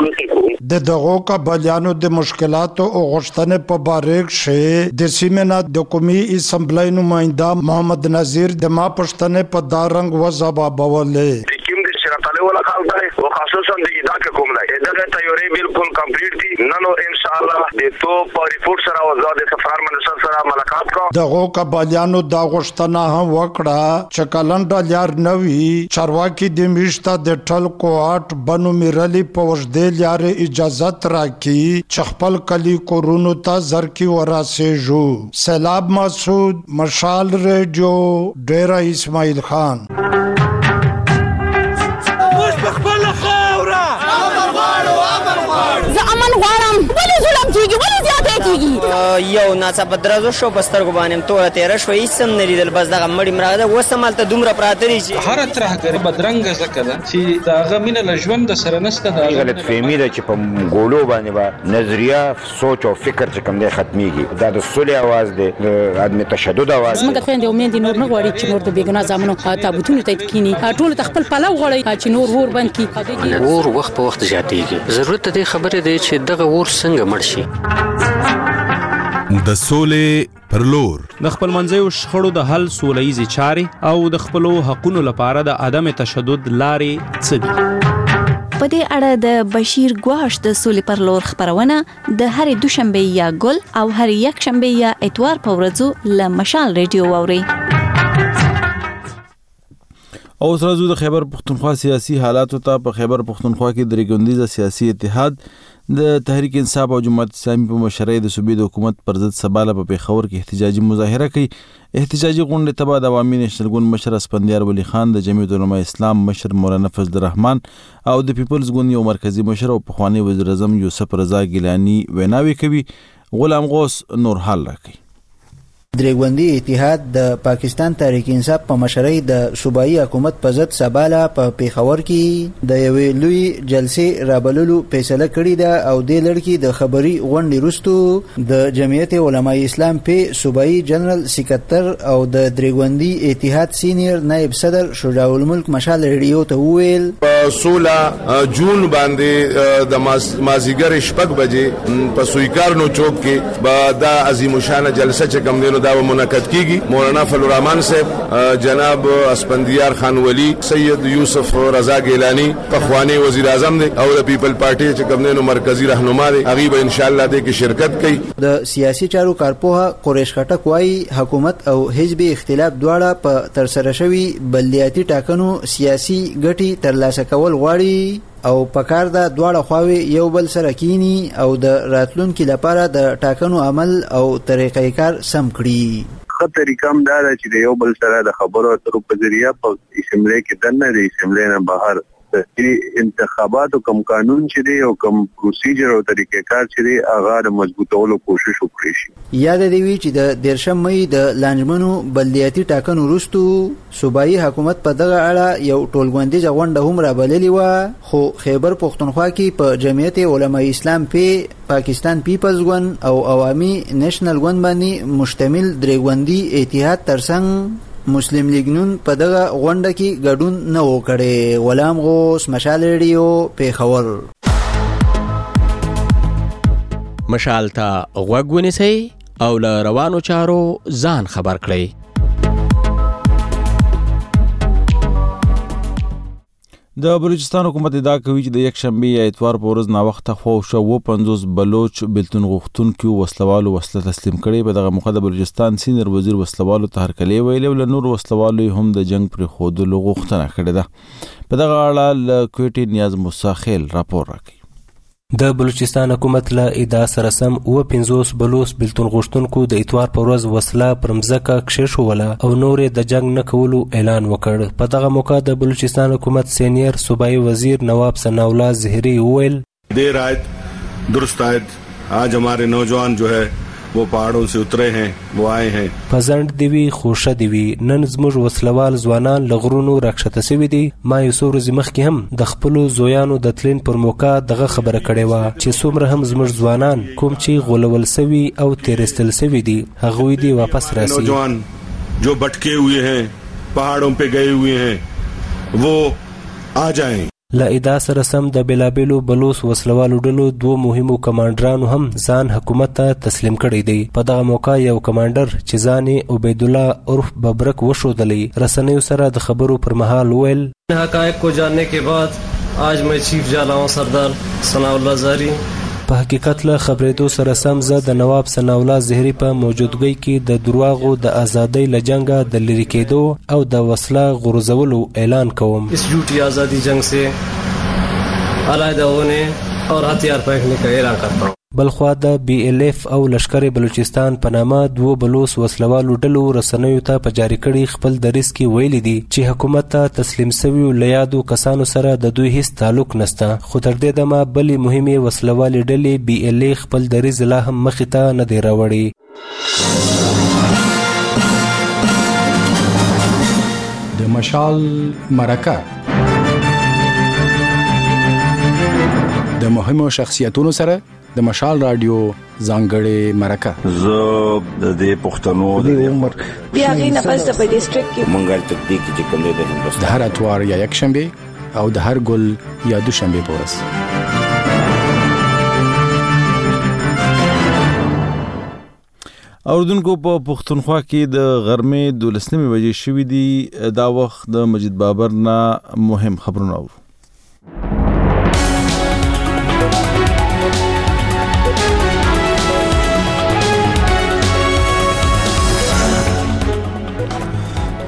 د دغو قبایلیانو د مشکلاتو او غوښتنې په باره کې د سیمې نه د قومي اسمبلی نماینده محمد نذیر د ما پښتنې په دا رنګ وځوابولې ولا خالدای او خصوصا د اداره کوم دی دغه تیوري بالکل کمپلیټ دي نو ان شاء الله د تو په ریپورت سره وزاد سفر منسل سره ملاقات کو دغه قبایلیانو دا غوښتنه هم وکړه چې کلنډا لار نوي چارواکي د میشته د ټل کوټ بنو میرعلی په وجدې لار اجازه راکړي چې خپل کلی کورونو ته زرکی وراسېجو. سیلاب مسعود مشال ریډیو ډیرا اسماعیل خان. یو ناڅاپه درزو شو په سترګو باندې توره تیره شوه هېڅ هم نه لیدل بس دغه مړي مراغه ده اوس هم هلته دومره پراته دي چې هره ترهګري بدرنګه ځکه ده چې د هغه مینه له ژونده سره نشته د غلط فهمي ده چې په ګولو باندې به نظریه سوچ او فکر چې کوم دی ختمیږي دا د سولې اواز دی د عدم تشدد اواز زموږ خویندې او میندې نور نه غواړي چې نور د بېګناه زامنو تابوتونو ته کښېني ټولو ته خپل پلو غواړي چې نور اور بند کړي اور وخت په وخت زیاتېږي ضرورت د دې خبرې دی چې دغه اور څنګه مړ شي. د سولې پر لور د خپل منځیو شخړو د حل سوله‌ییزې چارې او د خپلو حقونو لپاره د عدم تشدد لارې څه دي؟ په دې اړه د بشیر ګواش د سولې پر لور خبرونه د هرې دوشنبه یا ګل او هر یک شنبه یا اتوار په ورځو له مشال ریډیو واوري. او سره زو د خیبر پختونخوا سیاسي حالاتو ته. په خیبر پختونخوا کې د ریګوندیزه سیاسي اتحاد د تحریک انصاف او جماعت اسلامي په مشرۍ د صوبې د حکومت پر ضد سباله په پیښور کې احتجاجي مظاهره کوي. احتجاجي غونډې ته د عوامي نېشنل ګوند مشر اسپندیار ولی خان، د جمعیت علماء اسلام مشر مولانا فضل الرحمن او د پیپلز ګوند یو مرکزی مشر او پخوانی وزیر اعظم یوسف رضا ګیلانی ویناوي کوي. غلام غوث نور حال راکوي. درېګوندي اتحاد د پاکستان تحریک انصاف په مشرۍ د صوبایي حکومت په ضد سباله په پیښور کې د یوې لوی جلسې رابللو فیصله کړې ده او دې لړ کې د خبري غونډې وروسته د جمعیت علماء اسلام په صوبایي جنرال سکرټر او د درېګوندي اتحاد سینیئر نائب صدر شجاع الملک مشال ریډیو ته وویل 16 جون باندې د مازیګر شپږ بجې په سویکارنو چوک کې دا عظیم الشان جلسه چې کوم دی دا منعقد کیږي. مولانا فضل الرحمن صاحب، جناب اسپندیار خان ولی، سید یوسف رضا گیلانی پخوانی وزیر اعظم دی او د پیپل پارټي چې کوم دی مرکزی رهنما دی، هغه به ان شاء الله دې کې شرکت کوي. د سیاسي چارو کارپوها قریش خټک وايي حکومت او حزب اختلاف دواړه په ترسره شوی بلدیاتي ټاکنو سیاسي ګټي ترلاسه کول غواړي او پکار دا دواړه خواوې یو بل سره کینی او د راتلونکي لپاره د ټاکنو عمل او طریقې کار سم کړي. ښه طریقه هم دا ده چې د یو بل سره د خبرو اترو په ذریعه په اسمبلی کې دننه د اسمبلی نه بهر انتخاباتو کم قانون چې دی او کم پروسیجر او طریقې کار چې دی هغه د مضبوطولو کوشش وکړي شي. یاد دی وی چې د 13 مې د لانجمنو بلدیاتي ټاکنو وروسته صوبایي حکومت په دغه اړه یو ټولګوندیزه غونډه هم رابللې و، خو خیبر پختونخوا کې په جمعیت علماء اسلام په پاکستان پیپلز ګوند او عوامي نېشنل ګوند باندې مشتمل درېګوندي اتحاد ترڅنګ مسلم لیگ نون په دغه غونډه کې ګډون نه وکړي. غلام غوث مشال ریډیو پیښور. مشال ته غوږ ونیسئ او له روانو چارو ځان خبر کړئ. د بلوچستان حکومت ادعا کوي چې د یک شنبه یا اتوار په ورځ ناوخته خو 50 بلوچ بلتون غوښتونکو وسلوالو وسله تسلیم کړي. په دغه موخه د بلوچستان سینیئر وزیر وسلوالو ته هرکلی ویلي او له نور وسلوالو هم د جنگ پر خودلو غوښتنه کړې ده. په دغه اړه له کوټې نیاز موسی خیل راپور راکړي. د بلوچستان حکومت له ادعا سره سم 50 بلوچ بلتون غوښتونکو د اتوار په ورځ وسله پر مځکه کښېښوله او نور د جنگ نه کولو اعلان وکړ. په دغه موقع د بلوچستان حکومت سینیئر صوبایي وزیر نواب ثناء الله زهری وویل دیر آیت درست آیت آج ہمارے نوجوان جو ہے وہ پہاڑوں سے اترے ہیں، وہ آئے ہیں. پزند دیوی خوشه دیوی نن زموږ وسلوال ځوانان لغرونو راکښته سوي دي. ما یو څو ورځې مخکې هم د خپلو زویانو د تلین پر موقع دغه خبره کړې وه چې څومره هم زموږ ځوانان کوم چې غولول سوي او تیرستل سوي دي هغوی دي واپس راسي. نوجوان جو بھٹکے ہوئے ہیں، پہاڑوں پہ گئے ہوئے ہیں، وہ آ جائیں. له ادعا سره سم د بلابلو بلوچ وسلوالو ډلو 2 مهمو کمانډرانو هم ځان حکومت ته تسلیم کړی دی. په دغه موقع یو کمانډر چې ځان عبید الله عرف ببرک وشودلی رسنیو سره د خبرو پر مهال ویل حقایق کو جاننے کے بعد آج میں چیف جالاؤں سردار ثناء الله زهری. په حقیقت له خبرېدو سره سم زه د نواب ثناء الله زهری په موجودګۍ کې د درواغو د ازادۍ له جنګه د لرې کېدو او د وسله غورځولو اعلان کوم. اس جھوٹی آزادی جنگ سے علیحدہ ہونے اور ہتھیار پھینکنے کا اعلان کرتا ہوں. بلخوا د BLF او لشکر بلوچستان په نامه 2 بلوچ وسلوالو ډلو رسنیو ته په جاری کړي خپل دریځ کې ویلي دي چې حکومت ته تسلیم شوي لیادو کسانو سره د دوی هیڅ تعلق نشته. خو تر دې دمه بلې مهمې وسلوالې ډلې BLA خپل دریځ لا هم مخې ته نه دی راوړی. د مشال مرکه د مهمو شخصیتونو سره د مشال رادیو ځانګړې مرکه. زه د دې پښتنو د عمر بیا غینه پس په ډیسټریکټ کې مونږه تطبیق چې کوم دی د هندوستان د هر اتوار یا یک شنبه او د هر ګل یا دوشنبه په ورځ. اوردونکو په پښتونخوا کې د غرمې 12 بجې شوې دي. دا وخت د مجید بابر نه مهم خبرونه اورو.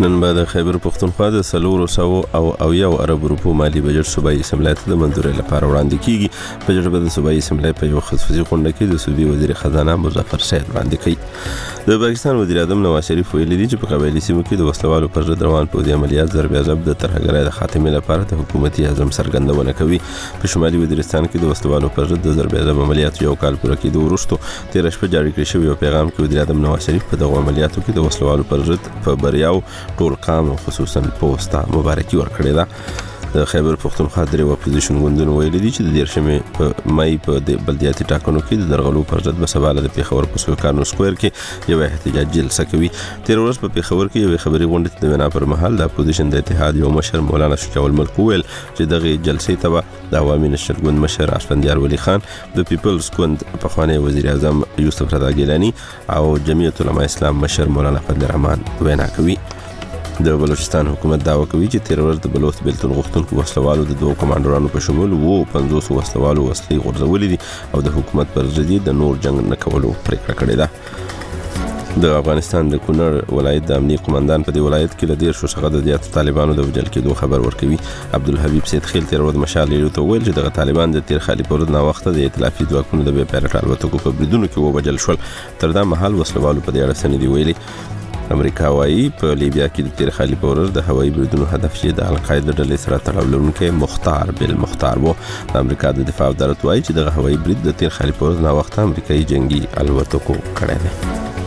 نن بعد خیبر پختونخوا د 300 او یو ارب روپو مالی بجټ صوبایي اسمبلی ته د منځورۍ لپاره وړاندې کیږي. بجټ به د صوبایي اسمبلی په یو خصوصي غونډه کې د صوبې وزیر خزانه مظفر سید وړاندې کړي. د پاکستان وزیر اعظم نواز شریف ویلي دي چې په قبایلي سیمو کې د وسلوالو پر ضد روان پوځي عملیات ضرب عذاب د ترهګرۍ د خاتمې لپاره د حکومتي عزم څرګندونه کوي. په شمالي وزیرستان کې د وسلوالو پر ضد د ضرب عذاب عملیات یو کال پوره کېدو وروسته 13 شپه جاری کړی شوی پیغام کې وزیر اعظم نواز شریف په دغه عملیاتو کې د وسلوالو پر ضد په بریاو ټول قام خصوصا پوسټه مبارکي ورکړې ده. د خیبر پختونخوا درې اپوزیشن ګوندونو ویلي دي چې د 13 په مای په بلدیاتي ټاکنو کې د درغلو پر ضد به سبا د پیښور په سوکانو سکوير کې یو احتجاج جلسه کوي. تیر ورځ په پیښور کې یو خبري غونډه د وینا پر مهال د اپوزیشن د اتحاد یو مشر مولانا شجاع الملک ویل چې دغه جلسې ته د عوامي نشر ګوند مشر اسفندیار ولی خان، د پیپلز ګوند پخوانی وزیر اعظم یوسف رضا ګیلانی او جمعیت علماء اسلام مشر مولانا فضل الرحمن وینا کوي. د بلوچستان حکومت دعوا کوي چې تیر ورځ د بلوچ بیلتون غوښتونکو وسلوالو د دوه کمانډرانو په شمول 50 وسلوالو وسلې غورځولې دي او د حکومت پر ضد د نور جنگ نه کولو پریکړه کړې ده. د افغانستان د کونړ ولایت د امنیه قومندان په دې ولایت کې ل 10 څخه د زیات طالبانو د وژل کېدو خبر ورکوي. عبدالحبیب سید خیل تیر ورځ مشال لیدو ته ویل چې دغه طالبان د تیر خالي پرود نه وخت د ائتلافي ځواکونو د بیا پیرټ الوتکو په بریدونو کې وژل شول. تر دا مهال وسلوالو په دې اړه سند دی ویلي. امریکا وايي په لیبیا کې د تیر خالي پورز د هوایي بریدونو هدف چې د القاعده ډلې سره تړاو لرونکي مختار بالمختار وو. د امریکا د دفاع وزارت وايي چې دغه هوایي برید د تیر خالي پورز نه وخت امریکایي جنگي الوتکو کړی دی.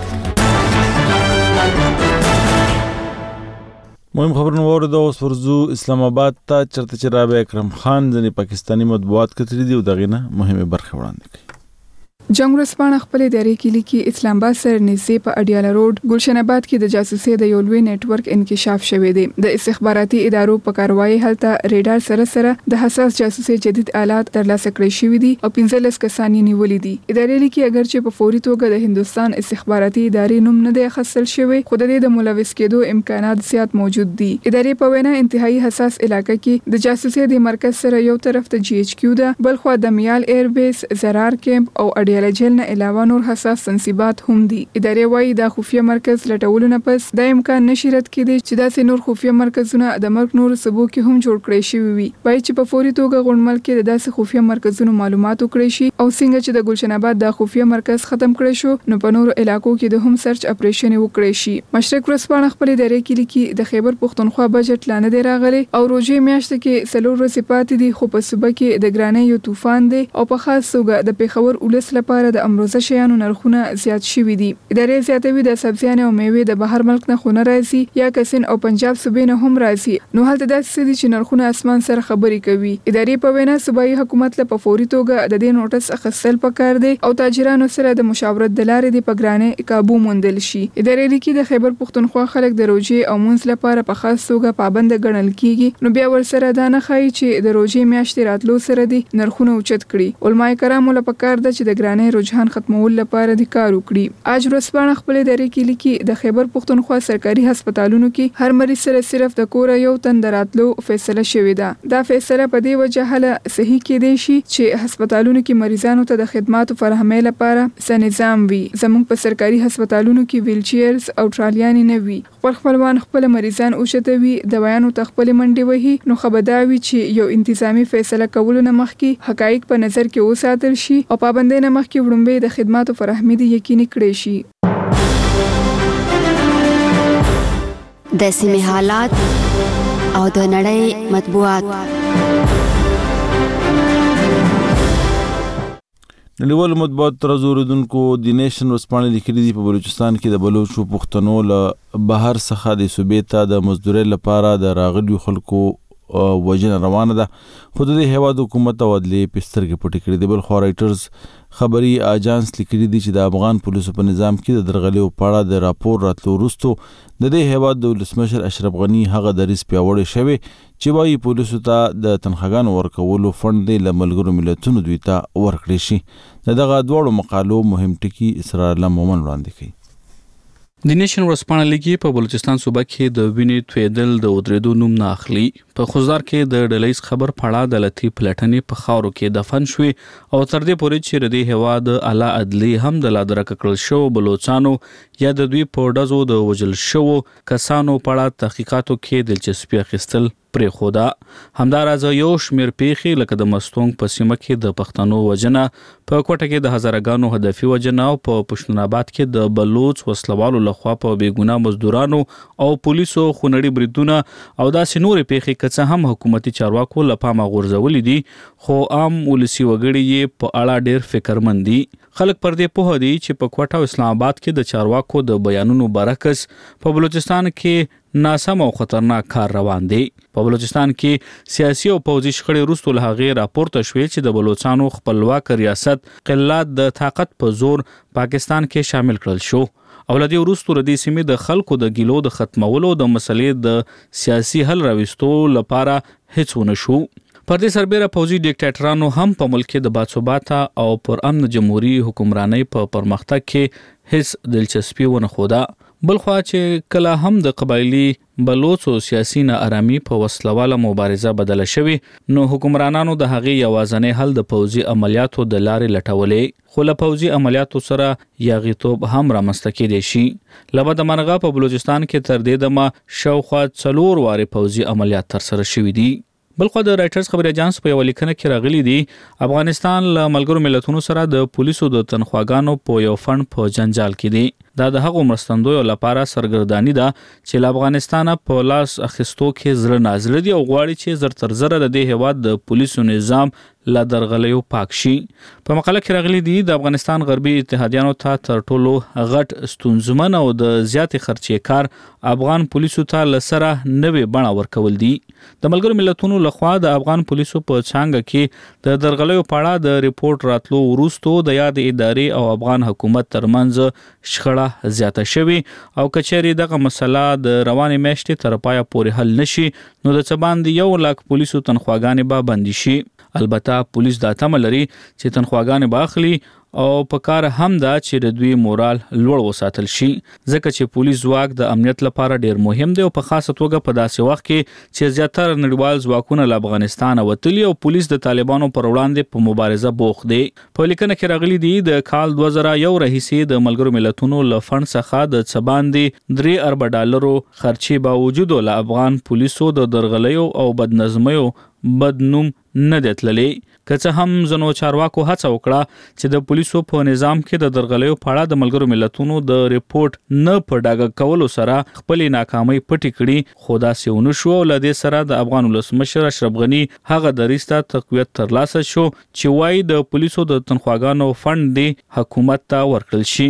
مهم خبرونه ورده اوس ورزو اسلام آباد ته چرته چې رابع اکرم خان ځنې پاکستانی مطبوعات کتري دی او دغه نه مهمه برخه وړاندې کوي. جنگ ورسپانه خپل ادارې کې لیکي اسلام آباد سره نږدې په اډیاله روډ ګلشن آباد کې د جاسوسي د یو لوی نتورک انکشاف شوی دی. د استخباراتي ادارو په کاروایی هلته ریډار سره د حساس جاسوسي جدید آلات ترلاسه کړی شوی دي او 15 کسان یې نیولې دي. ادارې لیکي اگر چې په فوري توګه د هندستان استخباراتي ادارې نوم نه دی اخیستل شوی خو د دې د ملوث کېدو امکانات زیات موجود دي. ادارې په وینا انتهایی حساس علاقې کې د جاسوسي د مرکز سره یو طرف ته جی ایچ کیو ده، بل خو د میال ایر بیس، زرار کیمپ او اډیاله جیل نه علاوه نور حساس تنصیبات هم دي. ادارې وايي دا خفیه مرکز لټولو نه پس د امکان نشي رد کېدی چې داسې نور خفیه مرکزونه د مرګ نور سبو کې هم جوړ کړی شوی وي. وايي چې په فوري توګه غونډمل کې د داسې خفیه مرکزونو معلومات وکړي شي او څنګه چې د گلشن آباد د خفیه مرکز ختم کړی شو نو په نورو علاقو کې د هم سرچ اپریشن وکړي شي. مشرق ورځپاڼه خپل ادارې کې لیکي د خیبر پختونخوا بجټ لانه دی راغلی او روزي میاشت کې سلور ورځې پاتې دي خو په صوبه کې د ګرانۍ یو طوفان دی او په خاص توګه د پیښور ولس لپاره د امروزه شیانو نرخونه زیات شوي دي. ادارې زیاتوي د سبزیانو او میوې د بهر ملک نه خونه راځي یا کسین او پنجاب صوبې نه هم راځي نو هلته داسې دي چې نرخونه اسمان سره خبري کوي. ادارې په وینا صوبایي حکومت له په فوري توګه د دې نوټس اخیستل پکار دی او تاجرانو سره د مشاورت د لارې د پګرانې قابو موندل شي. ادارې لیکي د خیبر پختونخوا خلک د روزي او مونږ لپاره په خاص توګه پابند ګڼل کیږي نو بیا ورسره دا نه ښایي چې د روزي میاشتې راتلو سره دي نرخونه اوچت کړي. علماء کرامو له پکار ده چې د ګرانۍ رجحان ختمول لپاره د کار وکړي. اج ورځپاڼه خپل ادارې کې لیکي د خیبر پختونخوا سرکاري هسپتالونو کې هر مریض سره صرف د کور یو تن دراتلو فیصله شوې ده. دا فیصله په دې وجه هله صحیح کېدی شي چې هسپتالونو کې مریضانو ته د خدماتو فراهمۍ لپاره څه نظام وي. زموږ په سرکاري هسپتالونو کې ویل چیرز او ټرالیانې نه وي. خپلوان خپل مریضان اوچتوي، دوايانو ته خپل منډي وهي نو خبرداوي چې یو انتظامی فیصله کول نه مخکې حقایق په نظر کې وساتل شي او پابندۍ نه مخکې وړاندې د خدماتو فراهمي دي یقیني کړی شي. د سیمې حالات او د نړۍ مطبوعات. نړیوالو مطبوعاتو تر زوردونکو د نیشن ورځپاڼې لیکلي دي په بلوچستان کې د بلوچو پښتنو له بهر څخه د صوبې ته د مزدورۍ لپاره د راغلیو خلکو وجنه روانه ده خو د هیواد حکومت او عدلیې په سترګې پټې کړې دي. بل خو رایټرز خبري اجانس لیکلي دي چې د افغان پولیسو په نظام کې د درغلیو په اړه د راپور راتلو وروسته د دې هیواد د ولسمشر اشرف غنی هغه دریځ پیاوړی شوی چې وايي پولیسو ته د تنخواګانو ورکولو فند دی له ملګرو ملتونو دوی ته ورکړي شي. دغه دواړو مقالو مهم ټکي اسرار الله مومن وړاندې کوي. د نیشن ورځپاڼه لیکي په بلوچستان صوبه کې د وینې تویدل د ودرېدو نوم نه اخلي. په خوزدار کې د ډلهیز خبر پړه عدالتي پلټنې په خاورو کې دفن شوې او تر دې پورې چې د هیواد اعلی عدلي هم د لادرکه کړل شو بلوچستانو یا د دوی په ډزو د وجل شو کسانو په اړه تحقیقاتو کې دلچسپي اخیستل پرې خوده. همداراز یو شمیر پیښې لکه د مستونګ په سیمه کې د پښتنو وجنه، په کوټه کې د هزارګانو هدفي وجنه او په پښتون آباد کې د بلوچ وسلوالو لخوا په بیګناه مزدورانو او پولیسو خونړي بریدونه او داسې نورې پیښې که څه هم حکومتي چارواکو له پامه غورځولې دي، خو عام ولسي وګړي یې په اړه ډېر فکرمند دي. خلک پر دې پوه دي چې په کوټه او اسلام آباد کې د چارواکو د بیانونو برعکس په بلوچستان کې ناسم او خطرناک کار روان دی. په بلوچستان کې سیاسي او پوځي شخړې وروسته له هغې راپورته شوې چې د بلوچستانو خپلواک ریاست قلات د طاقت په زور پاکستان کې شامل کړل شو او له دې وروسته د دې سیمې د خلکو د ګیلو د ختمولو د مسلې د سیاسي حل راوستو لپاره هیڅ ونه شو. پر دې سربېره پوځي ډیکټاټرانو هم په ملک کې د باثباته او پر امن جمهوریت حکمرانۍ په پرمختګ کې هیڅ دلچسپي ونه خوده. بلخوا چې کله هم د قبایلی بلوچ او سیاسي ناارامي په وسلواله مبارزه بدله شوې، نو حکمرانانو د هغې یوازینی حل د پوځي عملیاتو د لارې لټولې، خو له پوځي عملیاتو سره یاغیتوب هم رامنځته کېدی شي. له بده مرغه په بلوچستان کې تر دې دمه شاوخوا 4 وارې پوځي عملیات ترسره شوي دي. بلخوا د رایټرز خبري اجانس په یو لیکنه کې راغلي دي افغانستان له ملګرو ملتونو سره د پولیسو د تنخواګانو په یو فند په جنجال کې دی. دا د هغو مرستندویو لپاره سرګردانی ده چې له افغانستان په لاس اخیستو کې زړه نازړه دي او غواړي چې زر تر زره د دې هیواد د پولیسو نظام له درغلیو پاک شي. په مقاله کې راغلي دي د افغانستان غربي اتحادیانو ته تر ټولو غټ ستونزمن او د زیاتې خرچې کار افغان پولیسو ته له سره نوې بڼه ورکول دي. د ملګرو ملتونو لخوا د افغان پولیسو په څانګه کې د درغلیو په اړه د ریپورت راتلو وروسته د یاد ادارې او افغان حکومت ترمنځ شخړه زیاته شوي او کچېرې دغه مسله د روانې میاشتې تر پایه پورې حل نشي، نو د څه باندې 1 لک پولیسو تنخواګانې به بندي شي. البته پولیس دا تمه لري چې تنخواګانې به اخلي او په کار هم دا چې د دوی مورال لوړ وساتل شي، ځکه چې پولیس ځواک د امنیت لپاره ډیر مهم دی او په خاصه توګه په داسې وخت کې چې زیاتره نړیوال ځواکونه له افغانستان وتلي او پولیس د طالبانو پر وړاندې په مبارزه بوخت دی. په لیکنه کې راغلي دي د کال 2001 راهیسې د ملګرو ملتونو له فند څخه د څه باندې $3 ارب خرچې باوجود له افغان پولیسو د درغلیو او بدنظمیو بدنوم نه دی تللی. که څه هم ځینو چارواکو هڅه وکړه چې د پولیسو په نظام کې د درغلیو په اړه د ملګرو ملتونو د ریپورت نه په ډاګه کولو سره خپلې ناکامۍ پټې کړي، خو داسې ونه شو او له دې سره د افغان ولسمشر اشرف غني هغه دریځ ته تقویت ترلاسه شو چې وایي د پولیسو د تنخواګانو فند دی حکومت ته ورکړل شي.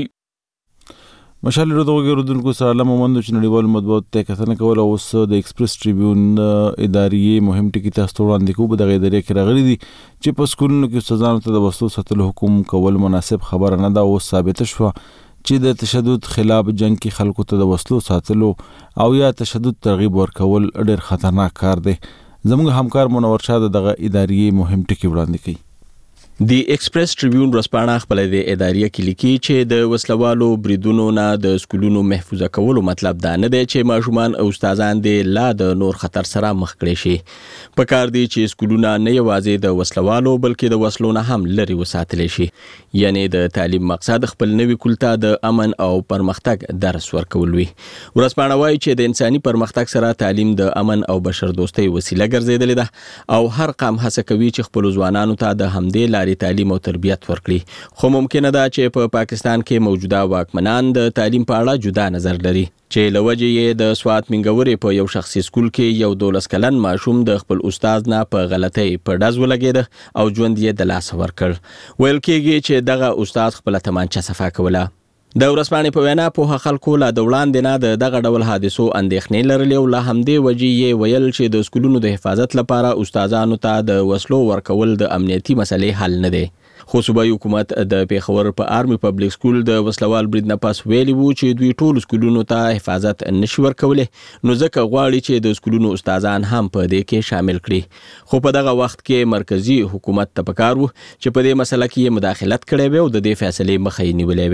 مشال دغه ګردونکو سره مومند چې نړیوال مطبوعات ته کتنه کول او اوس د ایکسپریس ټریبیون ادارې مهم ټکی تاسو وړاندې کوو. دغه ادارې کې راغلي دي چې په سکولونو کې استادانو ته د وسلو ساتلو حکم کول مناسب خبره نه ده او ثابت شو چې د تشدد خلاف جنگ کې خلکو ته د وسلو ساتلو او یا تشدد ترغیب ورکول ډېر خطرناک کار دی. زموږ همکار منور شاه دغه ادارې مهم ټکی وړاندې کوي. دی ایکسپریس ټریبیون ورځپاڼه خپل د ادارې کې لیکي چې د وسلوالو بریدونو نه د سکولونو محفوظه کولو مطلب دا نه دی چې ماشومان او استادان د لا د نور خطر سره مخ کړي شي. په کار دی چې سکولونه نه یوازې د وسلوالو بلکې د وسلو نه هم لري وساتل شي، یعنی د تعلیم مقصد خپل نوي کلتور د امن او پرمختګ درس ورکول وي. ورځپاڼه وایي چې د انساني پرمختګ سره تعلیم د امن او بشر دوستۍ وسیله ګرځیدلې ده او هر قوم هڅه کوي چې خپل ځوانانو ته د همدې تعلیم او تربیت ورکړي، خو ممکنه ده چې په پاکستان کې موجوده واکمنان د تعلیم په اړه جدا نظر لري چې لوجه یې د سوات منګوري په یو شخصي سکول کې یو 12 کلن ماشوم د خپل استاد نه په غلطۍ په ډز ولګید او ژوند یې د لاس ورکړ. ویل کېږي چې دغه استاد خپل تمانچه صفا کوله. د ورځپاڼې په وینا په خلکو لا د وړاندې نه دغه ډول حادثو اندېښنې لرلې او لا همدې وجې یې ویل چې د سکولونو د حفاظت لپاره استادانو ته د وسلو ورکول د امنیتي مسلې حل نه دی. خو صوبایي حکومت د پیښور په آرمي پبلک سکول د وسلوال برید نه پس ویلي وو چې دوی ټول سکولونو ته حفاظت نشي ورکولی، نو ځکه غواړي چې د سکولونو استادان هم په دې کې شامل کړي. خو په دغه وخت کې مرکزی حکومت ته پکار وو چې په دې مسله کې مداخلت کړي وي او د دې فیصلې مخه یې نیولې وي.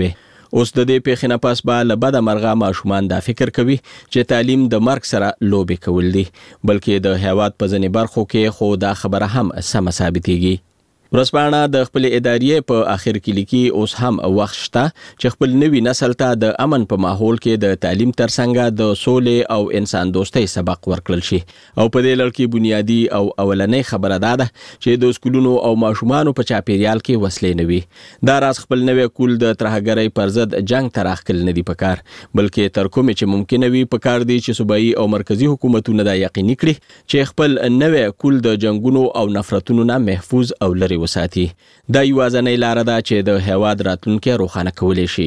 اوس د دې پیښې نه پس به له بده مرغه ماشومان دا فکر کوي چې تعلیم د مرګ سره لوبې کول دي، بلکې د هیواد په ځینې برخو کې خو دا خبره هم سمه ثابتېږي. ورځپاڼه د خپل ادارې په اخر کې لیکي اوس هم وخت شته چې خپل نوي نسل ته د امن په ماحول کې د تعلیم ترڅنګ د سولې او انسان دوستۍ سبق ورکړل شي. او په دې لړ کې بنیادی او اولنۍ خبره ده چې د سکولونو او ماشومانو په چاپیریال کې وسلې نه وي. دا راز خپل نوې کول د ترهګرۍ پر ضد جنگ ته راخکل نه دي پکار، بلکې تر کومه چې ممکنه وي پکار دي چې صوبایي او مرکزی حکومتونه دا یقیني کړي چې خپل نوې کول د جنگونو او نفرتونو نه محفوظ او لري وساتي. دا یوازینۍ لار ده چې د هیواد راتلونکي روښانه کولی شي.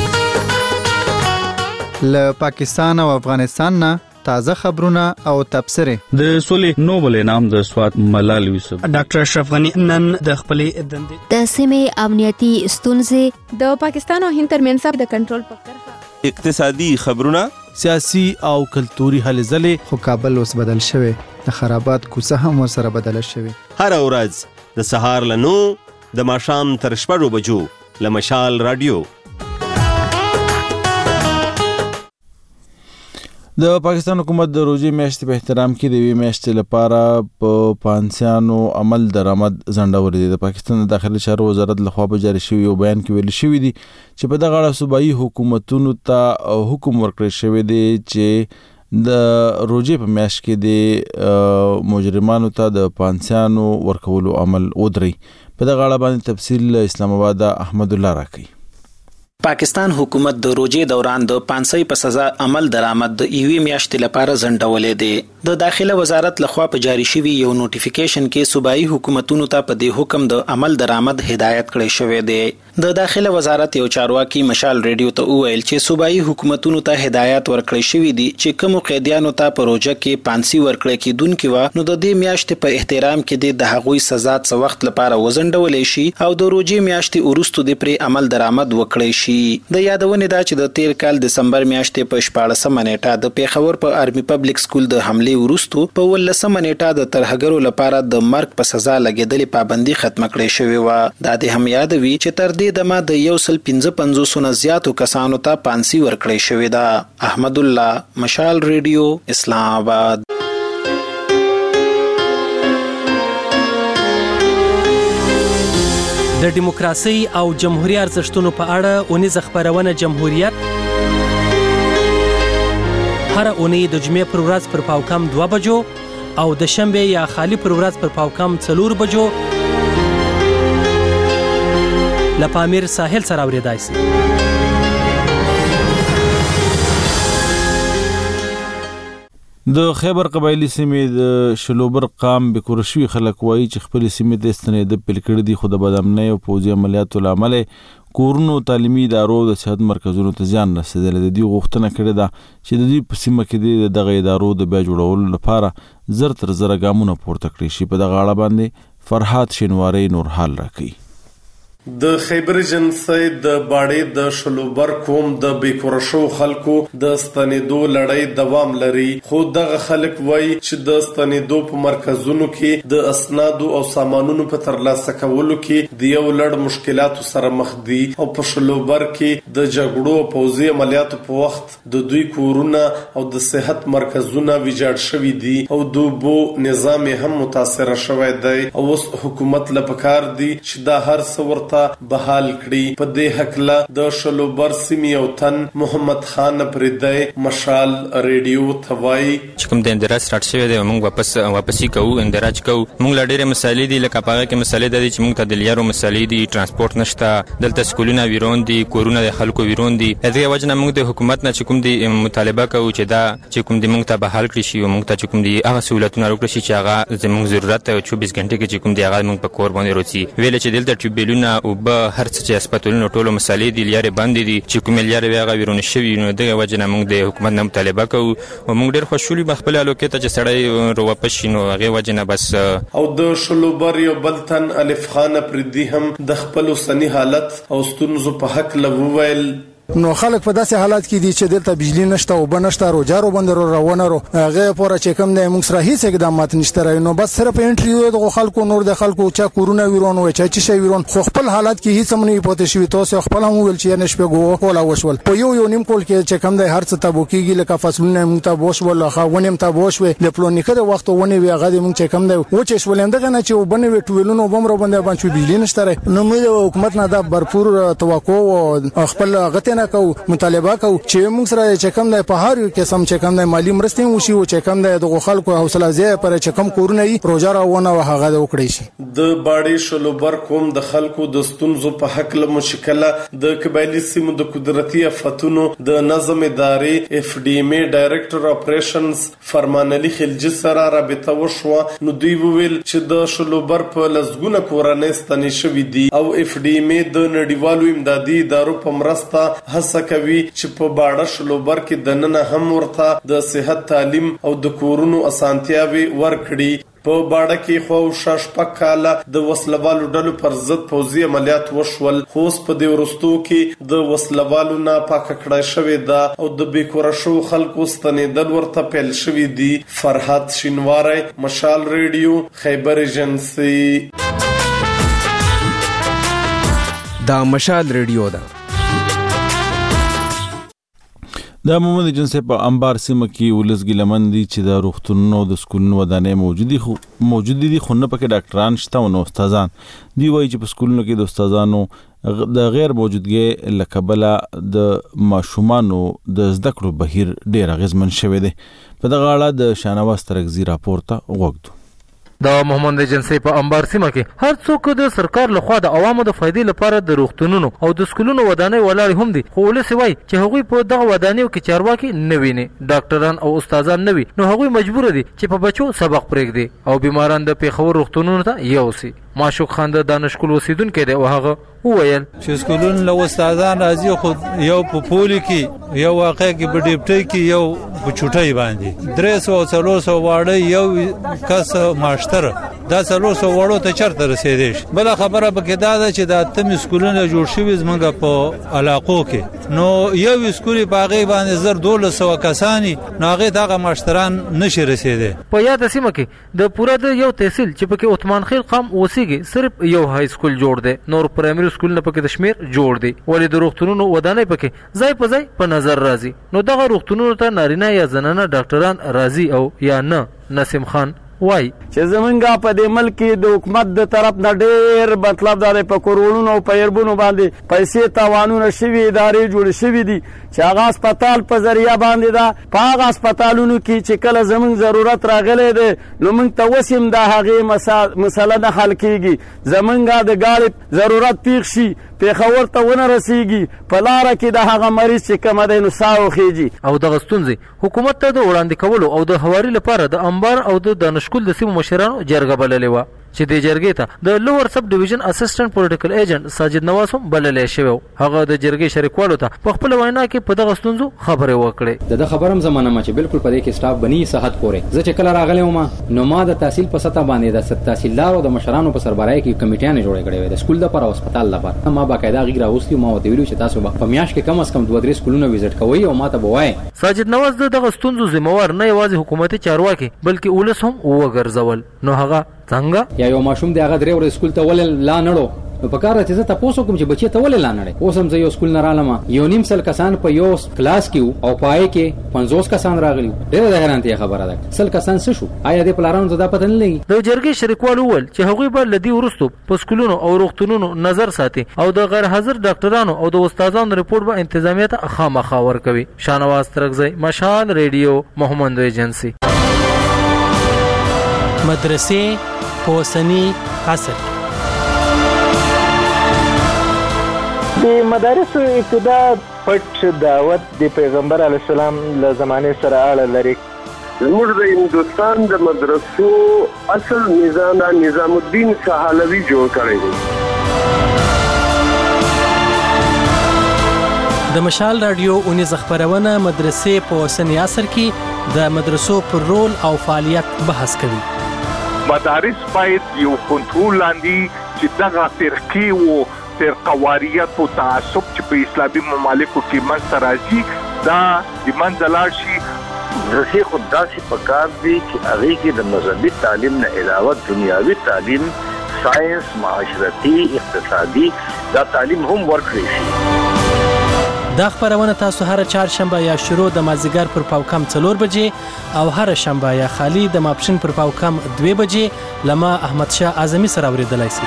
له پاکستان او افغانستان نه تازه خبرونه او تبصره. د سولې نوبل انعام د سواد ملال یوسف ډاکټر اشرف غنی نن د خپلې دندې د سیمې امنیتي ستونزې د پاکستان او هند ترمنځ د کنټرول په کرښه اقتصادي خبرونه سیاسي او کلتوري هلې ځلې. خو کابل اوس بدل شوی، د خرابات کوڅه هم ورسره بدله شوی. هر ورځ د سهار له 9 د ماښام تر 6 بجو له مشال رادیو. د پاکستان حکومت د روزي میاشتې په احترام کې د وی میاشتې لپاره په پانسیانو عمل درآمد ځنډولې دي. د پاکستان د داخلي چارو وزارت لخوا په جاری شوی یو بیان کې ویل شوی دی چې په دغه اړه صوبایي حکومتونو ته حکم ورکړی شوی دی چې د روزي په میاشت کې د مجرمانو ته د پانسیانو ورکولو عمل ودري. په دغه اړه باندې تفصیل اسلام آباد احمد الله راکړي. پاکستان حکومت د روزي دوران د 500 په سزا عمل درآمد د ایوي میاشتې لپاره ځنډولې دي. د داخله وزارت لخوا په جاری شوی یو نوټیفیکیشن کې صوبایي حکومتونو ته په دې حکم د عمل درآمد هدایت کړی شوی دی. د داخله وزارت یو چارواکي مشال ریډیو ته وویل چې صوبایي حکومتونو ته هدایت ورکړی شوی دی چې کوم قیدیانو ته په روزه کې پانسي ورکړی کیدونکې و نو د دې میاشتې په احترام کې د هغوی سزا څه وخت لپاره وزنډولې شي او د روزي میاشتې وروسته د پرې عمل درآمد وکړي شي. د یادونه ده چې د تیر کال دسمبر میاشتې په 14 نیټه د پیښور په آرمي پبلک سکول د حمله وروسته په 18 نیټه د ترهګرو لپاره د مرګ په سزا لګیدلې پابندي ختم کړې شوې و. دا د هم یادوي چې تر دې دمه د 155 نه زیاتو کسانو ته پانسي ورکړې شوې ده. احمد الله، مشال ریډیو، اسلام آباد. د دیموکراسي او جمهوریت ارزښتونو په اړه اونیزه خبرونه جمهوریت هر اونۍ د جمعې پر ورځ پر پاوکم 2 بجو او د شنبه یا خالی پر ورځ پر پاوکم 4 بجو لپامیر ساحل سره اوریدای شي. د خیبر قبایلی سیمې د شلوبر قام بکورشوي خلک وایي چې خپل سیمې د استنیده پیل کړي دي، خو د بدامنۍ او پوځي عملیاتو لامل کورونو، تعلیمي ادارو، د صحت مرکزونو ته زیان رسیدلی. د دې غوښتنه کړې ده چې د دوی په سیمه کې د دغه ادارو د بیا جوړولو لپاره زر تر زره ګامونه پورته کړي شي. په دغه اړه باندې فرحات شینواری نور حال راکوي. د خیبر جنسي د باړې د شلوبر کوم د بیکورشو خلکو د ستنیدو لړۍ دوام لري، خو دغه خلک وایي چې د ستنیدو په مرکزونو کې د اسنادو او سامانونو په ترلاسه کولو کې د یو لړ مشکلاتو سره مخ دي او په شلوبر کې د جګړو او پوځي عملیاتو په وخت د دوی کورونه او د صحت مرکزونه ویجاړ شوي دي او د اوبو نظام هم متاثر شوی دی. او اوس حکومت لپاره دی چې دا هر څه ورته بحال کړي. په دې حقله د شلوبر سیمې او تن محمد خان پردی مشال ریډیو توای چې کوم د اندراج سٹارټ شوی دی موږ واپسی کوو، اندراج کوو. موږ لډېره مسالې دي لکه پاغه کې مسالې د چې موږ ته د لیارو مسالې دي، ترانسپورت نشته، دلته سکولونه ویرون دي، کورونه د خلکو ویرون دي. دغه وجه نه موږ د حکومت نه چې کوم دي مطالبه کوو چې دا چې کوم دي موږ ته بحال کړي شي او موږ ته چې کوم دي هغه سہولتونه ورکړي شي چې هغه زموږ ضرورت ته 24 غنټه کې چې کوم دي هغه موږ په کور باندې روزي. ویل چې دلته ټیوبلونه او به هر څه چې هسپتالونو ټولو مسالې دي لیارې باندې دي چې کومې لیارې هغه ویرونه شوي. نو دغه وجه نه موږ د حکومت نه مطالبه کوو او موږ ډېر خوشحالي به خپل الوکې ته چې سړی واپس شي. نو هغه وجه نه بس. او د شلوبر یو بلتن الف خان پردی هم د خپل سنی حالت او ستونزو په حق لوویل نو خلک په داسې حالات کې دي چې دلته بجلی نشته او بنشته روجارو بندرو روانرو هغه پوره چې کوم د موږ سره هیڅ اقدامات نشته راي نو بس صرف انټریو د خلکو نور د خلکو چا کورونا ویرون وای چې شي ویرون خو خپل حالات کې هیڅ هم نه پوتې شوی تاسو خپل هم ویل چې نشو غو کولا وشول په یو نیم کول کې چې کوم د هر څه تابو کېږي لکه فصلونه موږ ته بوشول خاونیم ته بوشوي د پلونیکه د وخت ونه وی هغه موږ چې کوم دی و چې شولنده نه چې وبنه وی ټولونو بمرو باندې باندې بجلی نشته نو موږ حکومت نه دا برپور توقع او خپل غته نه کو مطالبه کو چې موږ سره چې کوم دی په هر یو قسم چې کوم دی مالی مرستې وشي او چې کوم دی د خلکو حوصله زیه پر چې کوم کورونه روزه راونه هغه وکړي شي د باړې شلوبر کوم د خلکو د ستونزو په حق له مشکله د قبایلی سیمو د قدرتي افتونو د نظم ادارې اف ډي ام ډایریکټر اپریشنز فرمان علي خلجي سره رابطه وشو نو دوی ویل چې د شلوبر په لزګونه کورنۍ ستنې شوې دي او اف ډي ام د نړیوالو امدادي ادارو په مرسته هڅه کوي چې په باړه شلوبر کې د نن هم ورته د صحت تعلیم او د کورونو اسانتیاوي ورکړي په باړه کې خو شپږ کاله د وسلوالو ډلو پر ضد پوځي عملیات وشول خو په دې ورستو کې د وسلوالو نه پاک کړای شوی دا او د بیکوره شو خلکو ستنېدل ورته پیل شوی دی فرحت شینواری مشال ریډیو خیبر ایجنسی دا مشال ریډیو دا د محمد ایجنسی په انبار سیمه کې ولسګي لمندي چې د روغتونونو د سکولونو ودانې موجود دي خو نه پکې ډاکټران شته او استادان دی وایي چې په سکولونو کې د استادانو د غیر موجودګي لکبله د ماشومانو د زده کړو بهیر ډیر غزمن شوی دی په دغه اړه د شانواز ترغزي راپورته وغوښتو د محمد ایجنسی په انبار سیمه کې هر څوک د سرکار لخوا د عوامو د فائدې لپاره د روغتونونو او د سکولونو ودانۍ ولاړ هم دي خو ولس وایي چې هغوی په دغه ودانیو کې چارواکي نه ویني ډاکټران او استادان نه وي نو هغوی مجبور دي چې په بچو سبق پرېږدي او بیماران د پیښور روغتونونو ته یوسي معشوق خان د دانشکول اوسیدونکی دی او هغه وویل چې سکولونو له استادان راځي خو یو په پولي کې یو واقع کې په ډیپټي کې یو په چوټي باندې 300 واړه یو کس ماشتر دا 300 واړو ته چرته رسیدي بل خبره پکې دا ده چې د تم سکولونو جوړ شوي زمونږ په علاقو کې نو یو سکول په هغه باندې 1200 کسانی نو هغه دغه ماشتران نشي رسیدي په یاد سیمه کې د پوره د یو تحصیل چې پکې عثمان خیل قام صرف یو های سکول جوړ دی نور پرایمری سکول نه پکې د شمیر جوړ دی ولې د روغتونونو ودانۍ پکې ځای په ځای په نظر راځي نو دغه روغتونونو ته نارینه یا زنانه ډاکټران راځي او یا نه نسیم خان وای چې زمونږه په دې ملک کې د حکومت د طرف نه ډېر مطلب دا په کورونو او په يربونو باندې پیسې تاوانونه شوي ادارې جوړ شوي دي چې هغه هسپتال په ذریعہ باندې دا په هغه هسپتالونو کې چې کله زمونږ ضرورت راغلی دی نو موږ ته وسیم د هغې مسله نه حل کېږي زمونږه د ګاړې ضرورت پیښ شي پیښور ته ونه رسیږي په لاره کې د هغه مریض چې کومه دی نو ساه وخیږي او دغه ستونزې حکومت ته د وړاندې کولو او د هواري لپاره د انبار او د دانشکول د سیمو مشرانو جرګه بللې وه چې د جرګې ته د لوور سب ډیویژن اسسټنټ پولیټیکل ایجنټ ساجد نواز هم بللی شوی هغه د جرګې شریکوالو ته په خپل وینا کې په دغه ستونزو خبرې وکړې د خبرم زمانه ما چې بالکل په دې کې سټاف بنی صحت پورې زه چې کله راغلی وم نو ما د تحصیل په سطح باندې د تحصیلدار او د مشرانو په سربراهي کې کمیټیانې جوړې کړې وې د سکول لپاره او هسپتال لپاره ما باقاعده غږ راوستي ما ورته ویلو چې تاسو په میاشت کې کم از کم 2-3 سکولونه وزټ کوئ او ما ته بوای ساجد نواز دغه ستونزو ذمہوار نه یوازې حکومتي چارواکي بلکې ولس هم وګرځول نو هغه څنګه یا یو ماشوم دی هغه درې ورځې سکول ته ولې لا نړو نو په کار راځي ته تاسو کوم چې بچي ته ولې لا نړې اوس هم زه یو سکول نه رالم یو نیم سل کسان په یو کلاس کې او پای کې 50 کسان راغلي ډېر د حیرانتیا خبره ده سل کسان څه شو آیا د پلانونو ته پته نه لګي د جرګې شریکوالو ول چې هغوی به لدی ورستو په سکولونو او روغتونونو نظر ساتي او د غیر حاضر ډاکټرانو او د استادانو ریپورت به انتظامیه ته خامخا ورکوي شانواز ترغزی مشال ریډیو محمد ایجنسی مدرسې په اوسني عصر د مدارس ابتدا پټ دعوت د پیغمبر علیه السلام له زمانې سره اړه لري زموږ د هندوستان د مدرسو اصل نظام الدین سهالوي جوړ کړی دی د مشال رادیو اونیز خبرونه مدرسې په اوسني عصر کې د مدرسو پر رول او فعالیت بحث کوي مدارس باید یو کنټرول لاندې چې دغه فرقې او فرقواریت او تعصب چې په اسلامي ممالکو کې منځته راځي دا د منځه لاړ شي. زه خو داسې پکار دي چې هغې کې د مذهبي تعلیم نه علاوه دنیاوي تعلیم، ساینس، معاشرتي، اقتصادي دا تعلیم هم ورکړی شي. دا خبرونه تاسو هر چهارشنبه یا شروع د مازدیګر پر پاوکم 4 بجې او هر شنبه یا خالی د ماپښین پر پاوکم 2 بجې لما احمد شاه اعظمي سره اوریدلای شئ.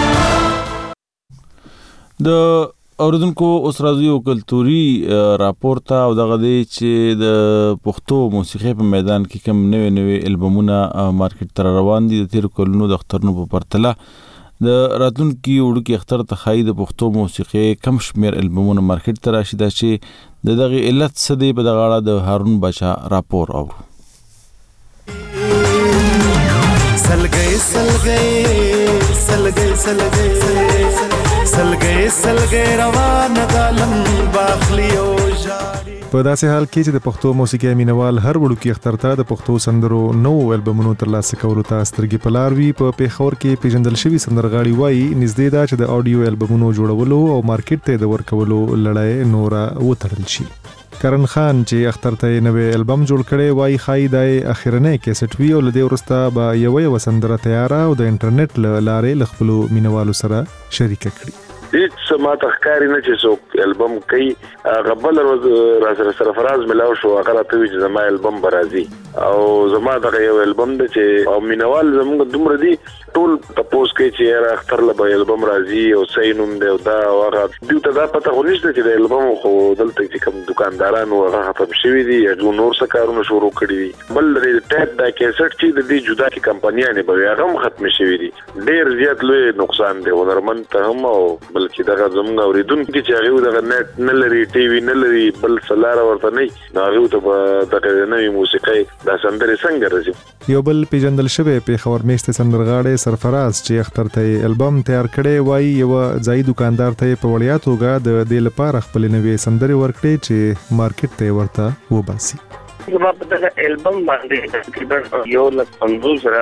د اوریدونکو اوس راځي او کلتوري راپور ته او دغه دی چې د پښتو موسیقي په میدان کې کوم نوې البومونه مارکیټ ته روان دي. د تیر کلونو د اخترونو په پرتله د راتلونکي وړوکي اختر ته ښایي د پښتو موسیقي کم شمېر البومونه مارکیټ ته راشي. دا چې د دغه علت څه دی په دغه اړه د هارون باچا راپور اورو. سلګي روان غالم باخلی او جاری. په داسې حال کې چې د پښتو موسیقي مینوال هر وړوکی اختر ته د پښتو سندرو نو البومونو ترلاسه کولو ته سترګې په لار وي. په پیښور کې پیژندل شوي سندرغاړي وایي نږدې ده چې د اډیو البومونو جوړولو او مارکیټ ته د ورکولو لړۍ نوره وتړل شي. کرن خان چې اختر ته نوې البم جوړ کړي وایي ښایي دای اخرنۍ کیسټ وی او له دې وروسته به یو سندره تیاره او د انټرنیټ له لارې له خپلو مینوالو سره شریکه کړي. هیڅ ما تخکاری نه چې څوک البم کوي. غبل را سره فراز ملاو شو هغه راته وی چې زما البم برازي او زما دغه یو البم د چې او مینوال زموږ دومره دي ټول تاسو کې چې را اختر له البم راځي او سینوم دی او دا هغه دوی ته دا پته خو نشته چې د البم خو دلته چې کوم دکاندارانو هغه ختم شوی دي یا نور څه کارونه شروع کړي دي. بل د ټیپ دا کیسټ چې د دې جدا کی کمپنیانه به هغه هم ختم شوی دي. ډیر زیات لوی نقصان دی هنرمند ته هم او بلکې دغه زموږ اوریدونکو چې هغه دغه نت نه لري ټي وي نه لري بل سلاره ورته نه هغه ته دغه نوې موسیقي د سندرې څنګه راځي. یو بل پیژندل شوی پیښور میشته سندرغاړی سرفراز چې اختر ته البم تیار کړي وایي یو ځای دکاندار ته په وړیا توګه د دې لپاره خپل نوې سندرې ورکړي چې مارکیټ ته ورته وباسي. زما په دغه البم باندې تقریبا یو لک 50 سره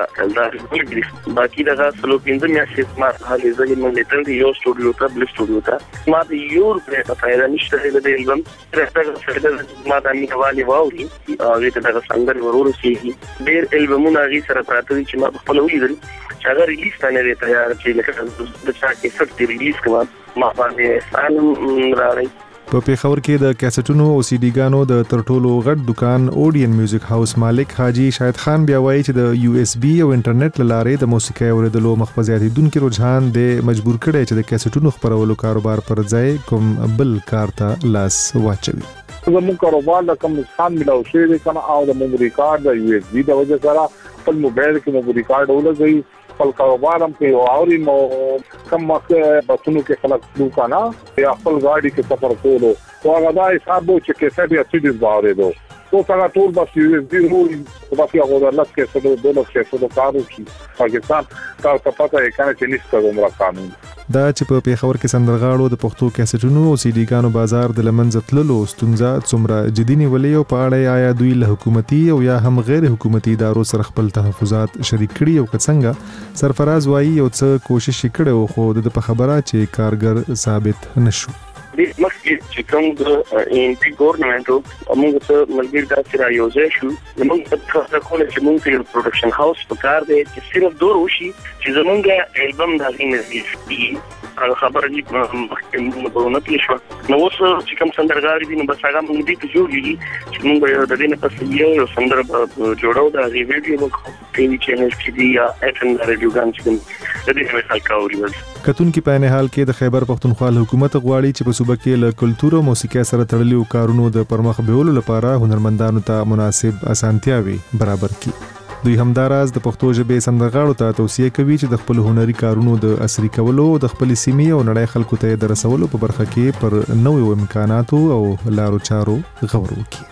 دا باقي دغه سلو 15 میاشتې ما حالې ځای مونږ لیدل دي یو سټوډیو ته بل سټوډیو ته ما د یو په فایده نشته د البم راځه سره ما د مینوالي واوري او دغه څنګه ورورسي ډېر البمونه غي سره پراته دي چې ما خپل ولیدل چې هغه ریلیز ته نه تیار چې لکه د چا کې سټ ریلیز کوم ما باندې سالم راغی. په پیښور کې د کیسټونو او سی ډي ګانو د ترټولو غټ دکان اودین میوزیک هاوس مالک حاجی شاهد خان بیا وایي چې د یو اس بي او انټرنیټ لارې د موسیقي اوریدلو مخفزياتیدونکو رجحان د مجبور کړي چې د کیسټونو خبرولو کاروبار پر ځای کوم بل کار ته لاس واچوي. زموږ کاروبار د کوم ځان ملاو شوی دی کنه او د موږ ریکارډ د یو اس بي د وجه سره خپل موبایل کې موږ ریکارډ ولګوي خپل کاروبار هم کوي او اوري مو کم وخت بسونو کې خلک شروع کانا یا خپل ګاډي کې سفر کولو او هغه دا حساب چې کیسه بیا سیډز باندې دو تو څنګه ټول بس یو اس بي نو بس یو غوډه لکه څه د دولت کې څه کارو شي پاکستان تاسو ته پته یې کنه چې نشته عمر قانون. دا چې په پیښور کې سندرغاړو د پښتو کیسټونو او سی ډي ګانو بازار د لمنځه تللو ستونزه څومره جدي نیولې او په اړه آیا دوی له حکومتي او یا هم غیر حکومتي ادارو سره خپل تحفظات شریک کړي او څنګه سرفراز وایي یو څه کوشش کړي خو د په خبره چې کارګر ثابت نشو. د مخکې چې کوم د ان پی ګورنمنت موږ ته ملګری دا چې رايوځي شو موږ په خاطر کوله چې موږ یو پروډکشن هاوس په کار دی چې صرف دور وشي چې زمونږ البم د غینې دي هغه خبره دي موږ په نوټ شو نو اوس چې کوم سندرغاړي دي نو بس هغه موږ دې ته جوړیږي چې موږ د دې نه پس یو سندر جوړو دا غي ویډیو موږ ټي وي چینل کې دی یا اف ام رادیو ګان چې د دې مثال کاوري کتون کې په نه حال کې د خیبر پختونخوا حکومت غواړي چې په صوبه کې له کلتور او موسیقي سره تړلي کارونو د پرمخ بیولو لپاره هنرمندانو ته مناسب اسانتیاوي برابر کړي. دوی همداراز د پښتو ژبې سندرغاړو ته توصیه کوي چې د خپل هنري کارونو د عصري کولو د خپل سیمې او نړۍ خلکو ته د رسولو په برخه کې پر نوو امکاناتو او لارو چارو غور وکړي.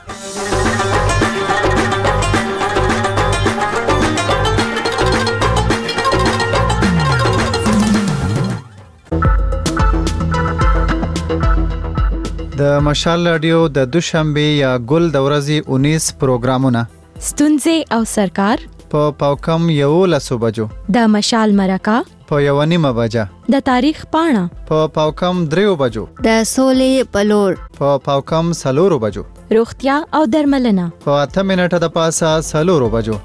د مشال رادیو د دوشنبه یا ګل د ورځې 19 پروګرامونه ستونزې او سرکار په پاوکم 11 بجو د مشال مرکه په 1:30 بجه، د تاریخ پاڼه په پاوکم 3 بجو، د سولې پلور په پاوکم 4 بجو، روغتیا او درملنه په 8 منټه د پاسه 4 بجو.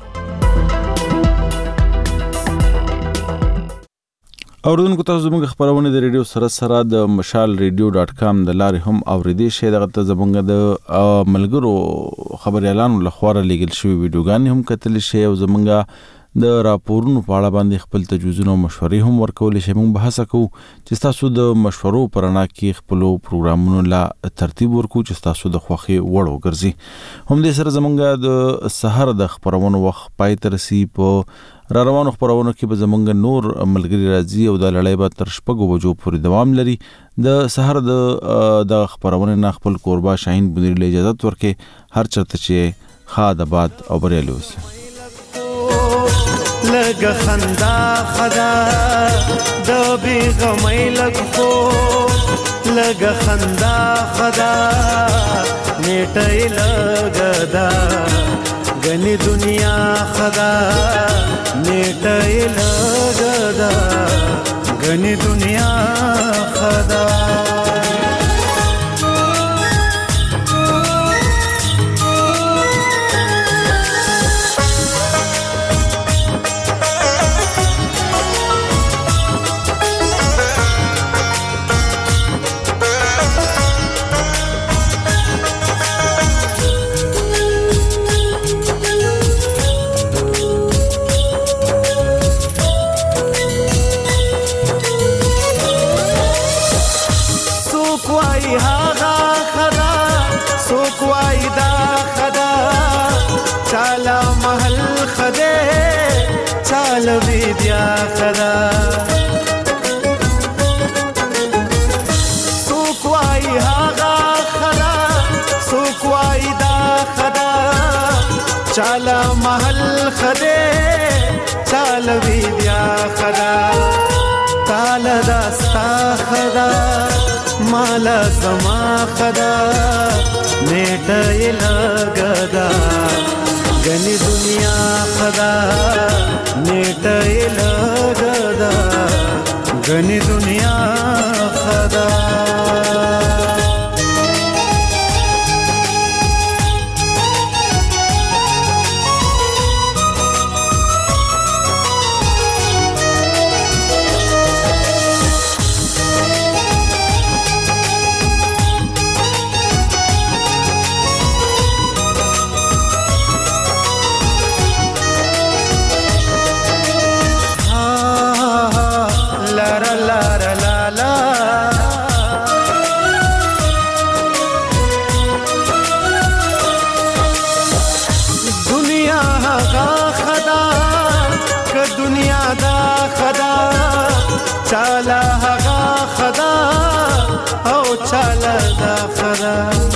اوردونکو تاسو زموږ خبرونه د ریډیو سره د mashalradio.com د لارې هم اوریدي شئ. دغه ته زموږ د ملګرو خبريالانو لخوا لیږل شوی ویډیوګانې هم کتل شئ او زموږ د راپورونو په اړه باندې خپل تجویزونه او مشورې هم ورکول شئ. موږ بحث کوو چې تاسو د مشورو پرانا کې خپل پروګرامونو لا ترتیب ورکو چې تاسو د خوخي وړو ګرځي. هم دې سره زموږ د سحر د خبرونو وخت پای تر سي په را روانو خبرونو کې به زمونږ نور ملګری راځي او د لړۍ به تر 6 بجو پورې دوام لري. د سحر د خبرونو نه خپل قربا شاهین بنير له اجازه ورکې هر چرته چې خاد آباد او بریالي اوسه. لګ خندا خدا د بي غمې لګ کو لګ خندا خدا نیټه لګ دا غني دنیا خدا نیټه لګ دا غني دنیا خدا. بیا خدا سوک وای هاغا خدا سوک وای دا خدا چالا محل خده چال بیا خدا تال داستا خدا مالا زما خدا نیټه لګدا غني دنیا خدا نیټه لګدا غني دنیا خدا. چالا هغا خدا او چالا دا خدا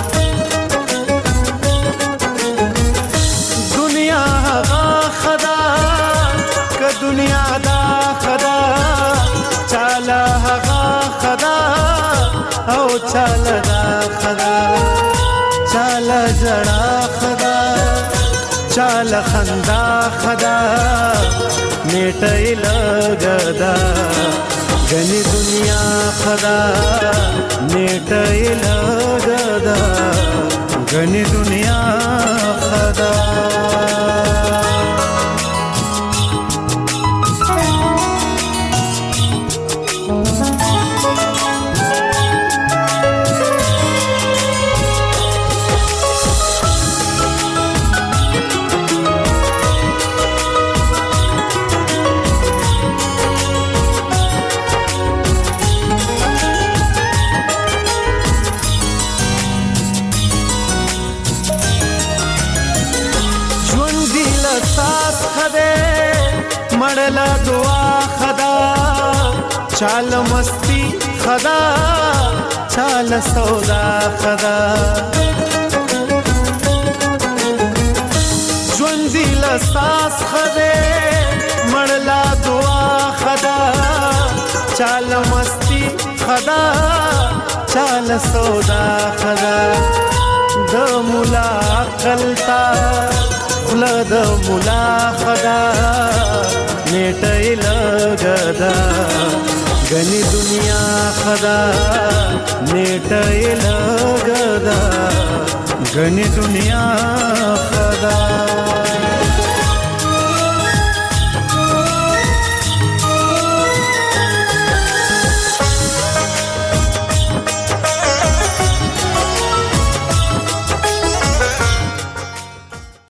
دنیا هغا خدا که دنیا دا خدا چالا هغا خدا او چالا دا خدا چالا جڑا خدا چالا خندا خدا نیټه لګدا غني دنیا خدا نیټه لګدا غني دنیا خدا. مړلا دعا خدا چال مستی خدا چال سودا خدا ژوندې لساس خدا مړلا دعا خدا چال مستی خدا چال سودا خدا د مولا عقل تا پخلا د مولا خدا نیټه لګدا غني دنیا خدا نیټه لګدا غني دنیا